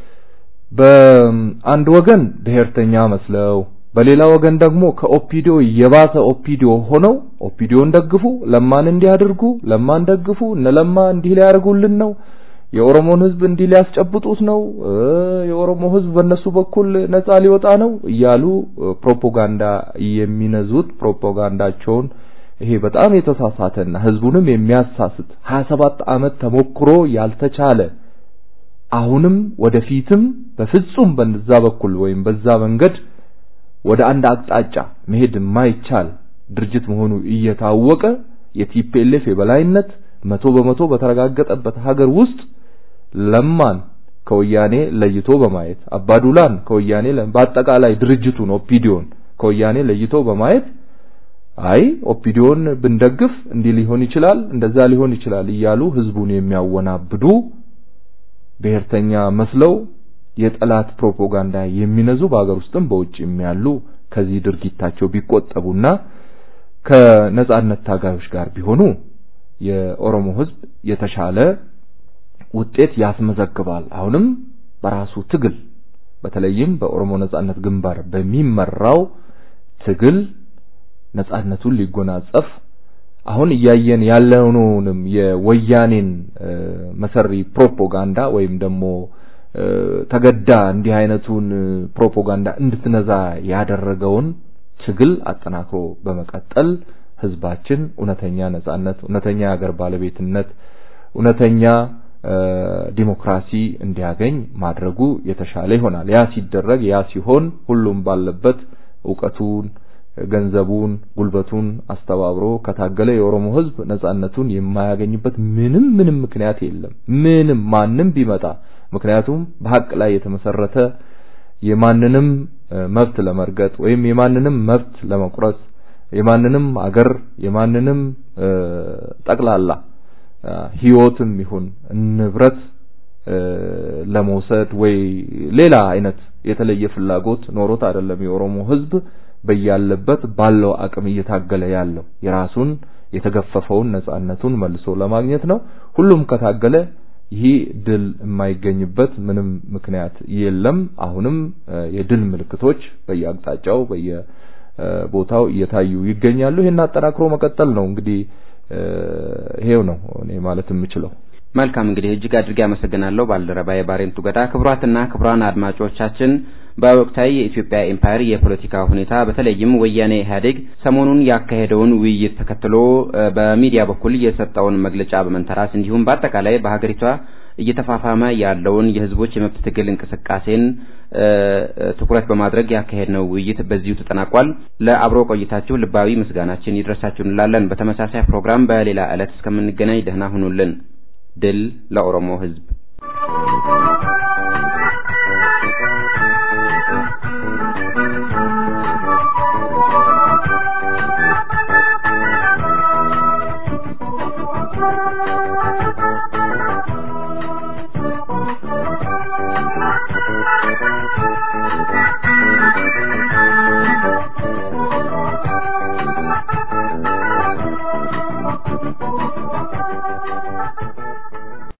በአንድ ወገን ብሔርተኛ መስለው በሌላ ወገን ደግሞ ከኦፒዲዮ የባሰ ኦፒዲዮ ሆነው ኦፒዲዮን ደግፉ ለማን እንዲያደርጉ ለማን ደግፉ እነለማ እንዲህ ሊያደርጉልን ነው የኦሮሞን ህዝብ እንዲህ ሊያስጨብጡት ነው የኦሮሞ ህዝብ በእነሱ በኩል ነፃ ሊወጣ ነው እያሉ ፕሮፓጋንዳ የሚነዙት ፕሮፓጋንዳቸውን ይሄ በጣም የተሳሳተና ህዝቡንም የሚያሳስት 27 አመት ተሞክሮ ያልተቻለ አሁንም ወደፊትም በፍጹም በዛ በኩል ወይም በዛ መንገድ ወደ አንድ አቅጣጫ መሄድ የማይቻል ድርጅት መሆኑ እየታወቀ የቲፒኤልኤፍ የበላይነት 100% በተረጋገጠበት ሀገር ውስጥ ለማን ከወያኔ ለይቶ በማየት አባዱላን ከወያኔ በአጠቃላይ ድርጅቱን ኦፒዲዮን ከወያኔ ለይቶ በማየት አይ ኦፒዲዮን ብንደግፍ እንዲህ ሊሆን ይችላል እንደዛ ሊሆን ይችላል እያሉ ህዝቡን የሚያወናብዱ ብሔርተኛ መስለው የጠላት ፕሮፓጋንዳ የሚነዙ በአገር ውስጥም በውጭም ያሉ ከዚህ ድርጊታቸው ቢቆጠቡና ከነጻነት ታጋዮች ጋር ቢሆኑ የኦሮሞ ህዝብ የተሻለ ውጤት ያስመዘግባል። አሁንም በራሱ ትግል በተለይም በኦሮሞ ነጻነት ግንባር በሚመራው ትግል ነጻነቱን ሊጎናጸፍ አሁን እያየን ያለውንም የወያኔን መሰሪ ፕሮፓጋንዳ ወይም ደግሞ ተገዳ እንዲህ አይነቱን ፕሮፓጋንዳ እንድትነዛ ያደረገውን ትግል አጠናክሮ በመቀጠል ህዝባችን እውነተኛ ነጻነት፣ እውነተኛ ሀገር ባለቤትነት፣ እውነተኛ ዲሞክራሲ እንዲያገኝ ማድረጉ የተሻለ ይሆናል። ያ ሲደረግ ያ ሲሆን ሁሉም ባለበት ዕውቀቱን፣ ገንዘቡን፣ ጉልበቱን አስተባብሮ ከታገለ የኦሮሞ ህዝብ ነጻነቱን የማያገኝበት ምንም ምክንያት የለም። ምንም ማንም ቢመጣ ምክንያቱም በሐቅ ላይ የተመሰረተ የማንንም መብት ለመርገጥ ወይም የማንንም መብት ለመቁረጥ የማንንም አገር የማንንም ጠቅላላ ህይወትም ይሁን ንብረት ለመውሰድ ወይ ሌላ አይነት የተለየ ፍላጎት ኖሮት አይደለም የኦሮሞ ህዝብ በያለበት ባለው አቅም እየታገለ ያለው የራሱን የተገፈፈውን ነጻነቱን መልሶ ለማግኘት ነው። ሁሉም ከታገለ ይሄ ድል የማይገኝበት ምንም ምክንያት የለም። አሁንም የድል ምልክቶች በየአቅጣጫው በየቦታው እየታዩ ይገኛሉ። ይሄን አጠናክሮ መቀጠል ነው እንግዲህ ይሄው ነው እኔ ማለት የምችለው። መልካም እንግዲህ እጅግ አድርጌ አመሰግናለሁ ባልደረባዬ ባሬንቱ ገዳ። ክቡራትና ክቡራን አድማጮቻችን በወቅታዊ የኢትዮጵያ ኤምፓየር የፖለቲካ ሁኔታ በተለይም ወያኔ ኢህአዴግ ሰሞኑን ያካሄደውን ውይይት ተከትሎ በሚዲያ በኩል የሰጠውን መግለጫ በመንተራስ እንዲሁም በአጠቃላይ በሀገሪቷ እየተፋፋመ ያለውን የህዝቦች የመብት ትግል እንቅስቃሴን ትኩረት በማድረግ ያካሄድነው ውይይት በዚሁ ተጠናቋል። ለአብሮ ቆይታችሁ ልባዊ ምስጋናችን ይድረሳችሁ እንላለን። በተመሳሳይ ፕሮግራም በሌላ ዕለት እስከምንገናኝ ደህና ሁኑልን። ድል ለኦሮሞ ህዝብ።